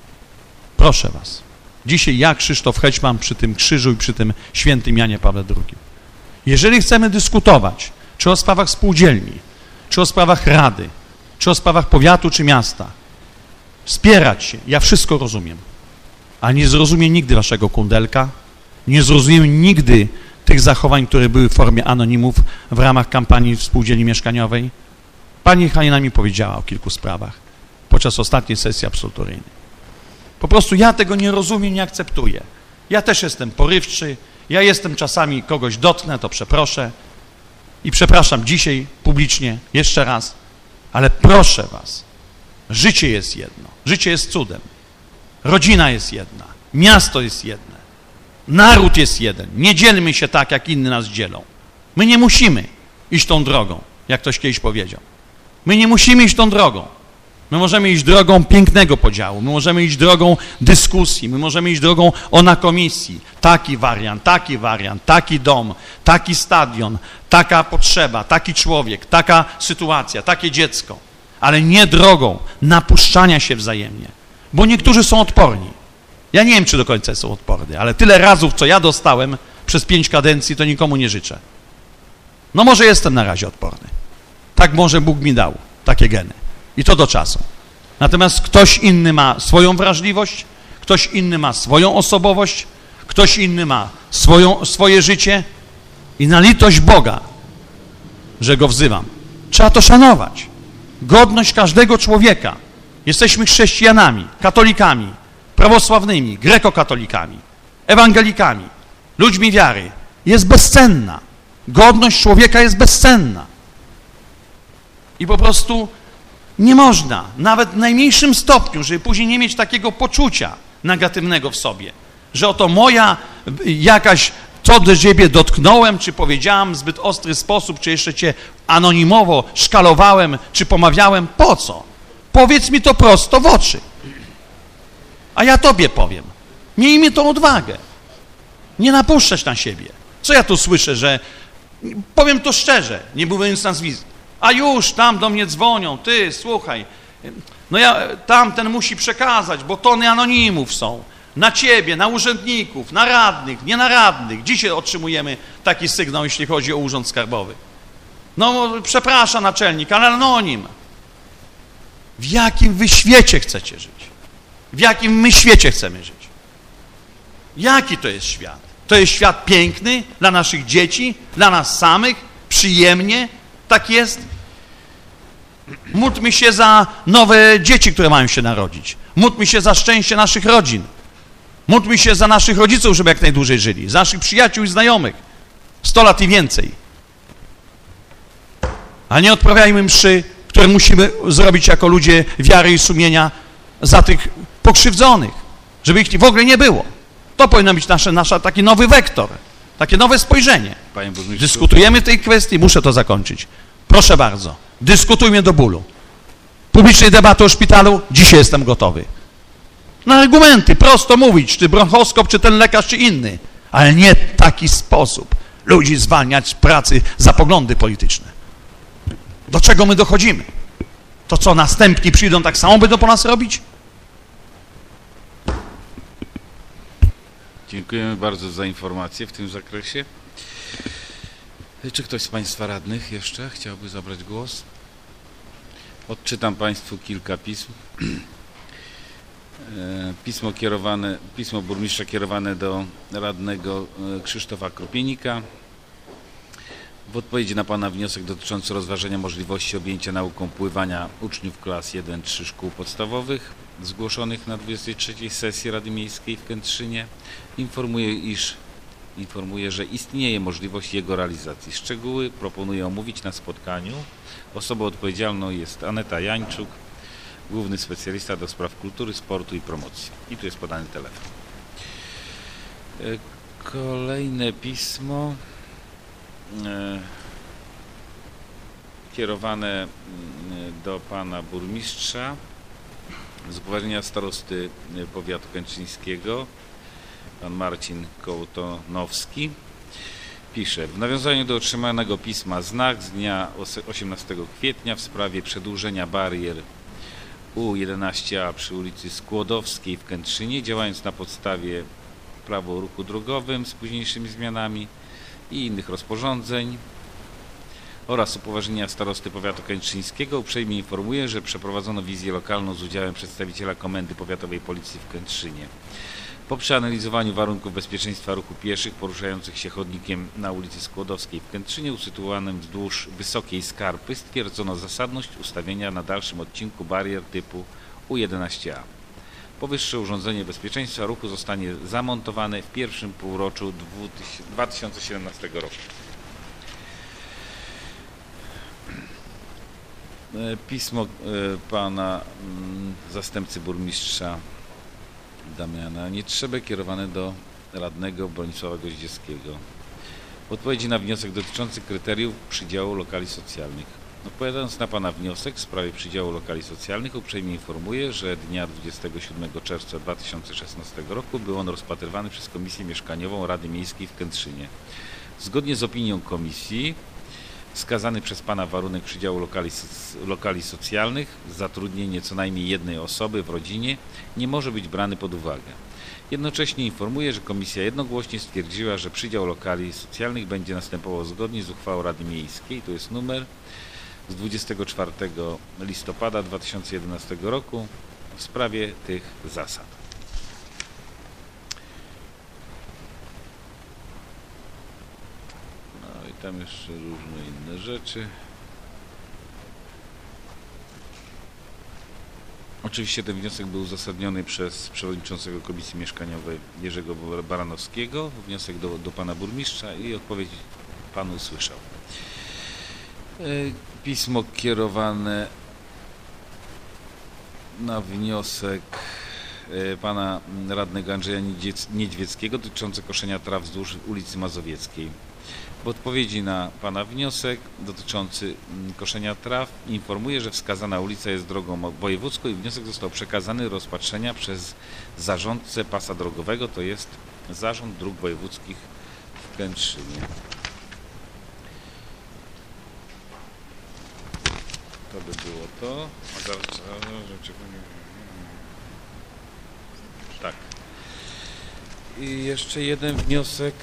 Proszę Was. Dzisiaj ja, Krzysztof Hećman, przy tym krzyżu i przy tym świętym Janie Pawle drugim. Jeżeli chcemy dyskutować, czy o sprawach spółdzielni, czy o sprawach rady, czy o sprawach powiatu, czy miasta, wspierać się, ja wszystko rozumiem, ale nie zrozumiem nigdy waszego kundelka, nie zrozumiem nigdy tych zachowań, które były w formie anonimów w ramach kampanii w spółdzielni mieszkaniowej. Pani Halina mi powiedziała o kilku sprawach podczas ostatniej sesji absolutoryjnej. Po prostu ja tego nie rozumiem, nie akceptuję. Ja też jestem porywczy, ja jestem czasami kogoś dotknę, to przeproszę i przepraszam dzisiaj publicznie, jeszcze raz, ale proszę was, życie jest jedno, życie jest cudem, rodzina jest jedna, miasto jest jedne, naród jest jeden, nie dzielmy się tak, jak inni nas dzielą. My nie musimy iść tą drogą, jak ktoś kiedyś powiedział. My nie musimy iść tą drogą. My możemy iść drogą pięknego podziału, my możemy iść drogą dyskusji, my możemy iść drogą ona komisji. Taki wariant, taki wariant, taki dom, taki stadion, taka potrzeba, taki człowiek, taka sytuacja, takie dziecko. Ale nie drogą napuszczania się wzajemnie, bo niektórzy są odporni. Ja nie wiem, czy do końca są odporni, ale tyle razów, co ja dostałem przez pięć kadencji, to nikomu nie życzę. No może jestem na razie odporny. Tak może Bóg mi dał, takie geny. I to do czasu. Natomiast ktoś inny ma swoją wrażliwość, ktoś inny ma swoją osobowość, ktoś inny ma swoją, swoje życie i na litość Boga, że go wzywam. Trzeba to szanować. Godność każdego człowieka. Jesteśmy chrześcijanami, katolikami, prawosławnymi, grekokatolikami, ewangelikami, ludźmi wiary. Jest bezcenna. Godność człowieka jest bezcenna. I po prostu nie można, nawet w najmniejszym stopniu, żeby później nie mieć takiego poczucia negatywnego w sobie, że oto moja jakaś, co do ciebie dotknąłem, czy powiedziałem w zbyt ostry sposób, czy jeszcze cię anonimowo szkalowałem, czy pomawiałem, po co? Powiedz mi to prosto w oczy. A ja tobie powiem. Miejmy tą odwagę. Nie napuszczać na siebie. Co ja tu słyszę, że powiem to szczerze, nie mówiąc nazwisk. A już tam do mnie dzwonią, ty, słuchaj, No ja, tamten musi przekazać, bo tony anonimów są. Na ciebie, na urzędników, na radnych, nie na radnych. Dzisiaj otrzymujemy taki sygnał, jeśli chodzi o Urząd Skarbowy. No, przepraszam naczelnik, ale anonim. W jakim wy świecie chcecie żyć? W jakim my świecie chcemy żyć? Jaki to jest świat? To jest świat piękny dla naszych dzieci, dla nas samych, przyjemnie, tak jest. Módlmy się za nowe dzieci, które mają się narodzić. Módlmy się za szczęście naszych rodzin. Módlmy się za naszych rodziców, żeby jak najdłużej żyli, za naszych przyjaciół i znajomych. Sto lat i więcej. A nie odprawiajmy mszy, które musimy zrobić jako ludzie wiary i sumienia za tych pokrzywdzonych, żeby ich w ogóle nie było. To powinno być nasze, nasza taki nowy wektor, takie nowe spojrzenie. Panie burmistrzu. Dyskutujemy w tej kwestii, muszę to zakończyć. Proszę bardzo, dyskutujmy do bólu. Publicznej debaty o szpitalu, dzisiaj jestem gotowy. Na argumenty, prosto mówić, czy bronchoskop, czy ten lekarz, czy inny, ale nie w taki sposób ludzi zwalniać z pracy za poglądy polityczne. Do czego my dochodzimy? To co, następni przyjdą, tak samo będą po nas robić? Dziękujemy bardzo za informację w tym zakresie. Czy ktoś z Państwa radnych jeszcze chciałby zabrać głos? Odczytam Państwu kilka pism. Pismo kierowane, pismo burmistrza kierowane do radnego Krzysztofa Krupienika. W odpowiedzi na Pana wniosek dotyczący rozważenia możliwości objęcia nauką pływania uczniów klas jeden trzy szkół podstawowych zgłoszonych na dwudziestej trzeciej sesji Rady Miejskiej w Kętrzynie informuję, iż informuję, że istnieje możliwość jego realizacji. Szczegóły proponuję omówić na spotkaniu. Osobą odpowiedzialną jest Aneta Jańczuk, główny specjalista do spraw kultury, sportu i promocji. I tu jest podany telefon. Kolejne pismo e, kierowane do Pana Burmistrza z upoważnienia starosty powiatu kętrzyńskiego, Pan Marcin Kołtonowski. Pisze, w nawiązaniu do otrzymanego pisma Znak z dnia osiemnastego kwietnia w sprawie przedłużenia barier U jedenaście A przy ulicy Skłodowskiej w Kętrzynie, działając na podstawie prawa o ruchu drogowym z późniejszymi zmianami i innych rozporządzeń oraz upoważnienia starosty powiatu kętrzyńskiego, uprzejmie informuję, że przeprowadzono wizję lokalną z udziałem przedstawiciela Komendy Powiatowej Policji w Kętrzynie. Po przeanalizowaniu warunków bezpieczeństwa ruchu pieszych poruszających się chodnikiem na ulicy Skłodowskiej w Kętrzynie usytuowanym wzdłuż wysokiej skarpy stwierdzono zasadność ustawienia na dalszym odcinku barier typu U jedenaście A. Powyższe urządzenie bezpieczeństwa ruchu zostanie zamontowane w pierwszym półroczu dwa tysiące siedemnastego roku. Pismo Pana zastępcy burmistrza Damiana Nietrzebę kierowane do radnego Bronisława Goździeckiego. W odpowiedzi na wniosek dotyczący kryteriów przydziału lokali socjalnych. Odpowiadając na Pana wniosek w sprawie przydziału lokali socjalnych, uprzejmie informuję, że dnia dwudziestego siódmego czerwca dwa tysiące szesnastego roku był on rozpatrywany przez Komisję Mieszkaniową Rady Miejskiej w Kętrzynie. Zgodnie z opinią komisji, wskazany przez Pana warunek przydziału lokali, lokali socjalnych, zatrudnienie co najmniej jednej osoby w rodzinie, nie może być brany pod uwagę. Jednocześnie informuję, że komisja jednogłośnie stwierdziła, że przydział lokali socjalnych będzie następował zgodnie z uchwałą Rady Miejskiej, to jest numer z dwudziestego czwartego listopada dwa tysiące jedenastego roku w sprawie tych zasad. No i tam jeszcze różne inne rzeczy. Oczywiście ten wniosek był uzasadniony przez przewodniczącego Komisji Mieszkaniowej Jerzego Baranowskiego, wniosek do, do Pana Burmistrza i odpowiedź Pan usłyszał. Pismo kierowane na wniosek Pana radnego Andrzeja Niedźwieckiego dotyczące koszenia traw wzdłuż ulicy Mazowieckiej. W odpowiedzi na Pana wniosek dotyczący koszenia traw informuję, że wskazana ulica jest drogą wojewódzką i wniosek został przekazany do rozpatrzenia przez zarządcę pasa drogowego, to jest Zarząd Dróg Wojewódzkich w Kętrzynie. To by było to. A zaraz, rzeczy... Tak. I jeszcze jeden wniosek.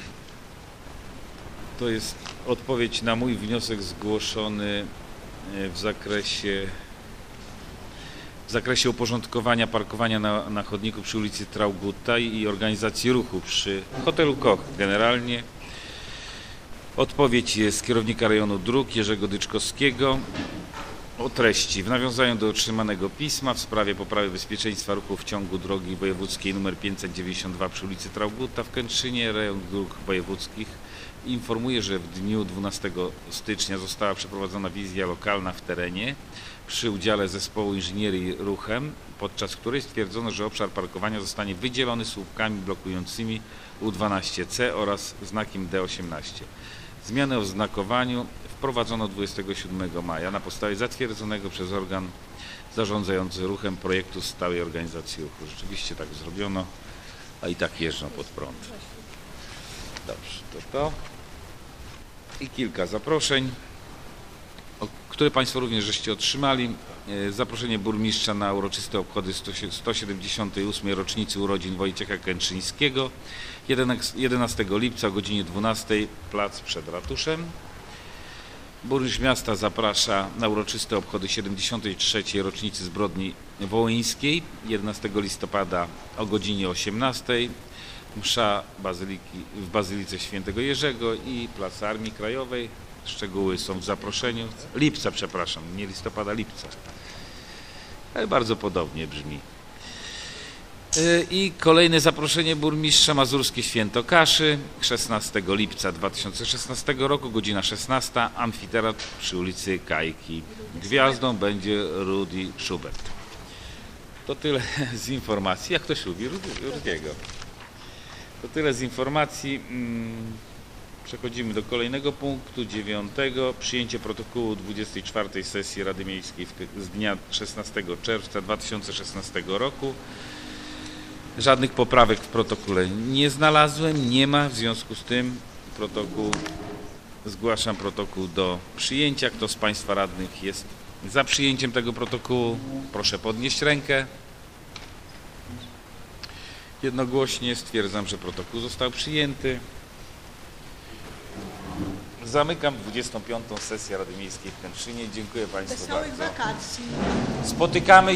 To jest odpowiedź na mój wniosek zgłoszony w zakresie w zakresie uporządkowania parkowania na, na chodniku przy ulicy Traugutta i organizacji ruchu przy hotelu Koch generalnie. Odpowiedź jest kierownika rejonu dróg Jerzego Dyczkowskiego o treści: w nawiązaniu do otrzymanego pisma w sprawie poprawy bezpieczeństwa ruchu w ciągu drogi wojewódzkiej nr pięćset dziewięćdziesiąt dwa przy ulicy Traugutta w Kętrzynie, rejon dróg wojewódzkich informuje, że w dniu dwunastego stycznia została przeprowadzona wizja lokalna w terenie przy udziale zespołu inżynierii ruchem, podczas której stwierdzono, że obszar parkowania zostanie wydzielony słupkami blokującymi U dwanaście C oraz znakiem D osiemnaście. Zmianę o znakowaniu wprowadzono dwudziestego siódmego maja na podstawie zatwierdzonego przez organ zarządzający ruchem projektu stałej organizacji ruchu. Rzeczywiście tak zrobiono, a i tak jeżdżą pod prąd. Dobrze, to to. I kilka zaproszeń, które Państwo również żeście otrzymali. Zaproszenie burmistrza na uroczyste obchody sto siedemdziesiątej ósmej rocznicy urodzin Wojciecha Kętrzyńskiego jedenastego lipca o godzinie dwunastej, plac przed ratuszem. Burmistrz miasta zaprasza na uroczyste obchody siedemdziesiątej trzeciej rocznicy zbrodni wołyńskiej jedenastego listopada o godzinie osiemnastej. Msza bazyliki, w Bazylice Świętego Jerzego i Plac Armii Krajowej. Szczegóły są w zaproszeniu. Lipca, przepraszam, nie listopada, lipca. Ale bardzo podobnie brzmi. I kolejne zaproszenie burmistrza: Mazurskie Święto Kaszy, szesnastego lipca dwa tysiące szesnastego roku, godzina szesnasta, amfiteatr przy ulicy Kajki. Gwiazdą będzie Rudy Schubert. To tyle z informacji. Jak ktoś lubi Rudiego. To tyle z informacji. Przechodzimy do kolejnego punktu, dziewiątego. Przyjęcie protokołu dwudziestej czwartej sesji Rady Miejskiej z dnia szesnastego czerwca dwa tysiące szesnastego roku. Żadnych poprawek w protokole nie znalazłem, nie ma, w związku z tym protokół, zgłaszam protokół do przyjęcia. Kto z Państwa radnych jest za przyjęciem tego protokołu, proszę podnieść rękę. Jednogłośnie stwierdzam, że protokół został przyjęty. Zamykam dwudziestą piątą sesję Rady Miejskiej w Kętrzynie. Dziękuję Państwu Wesołych bardzo. wakacji. Spotykamy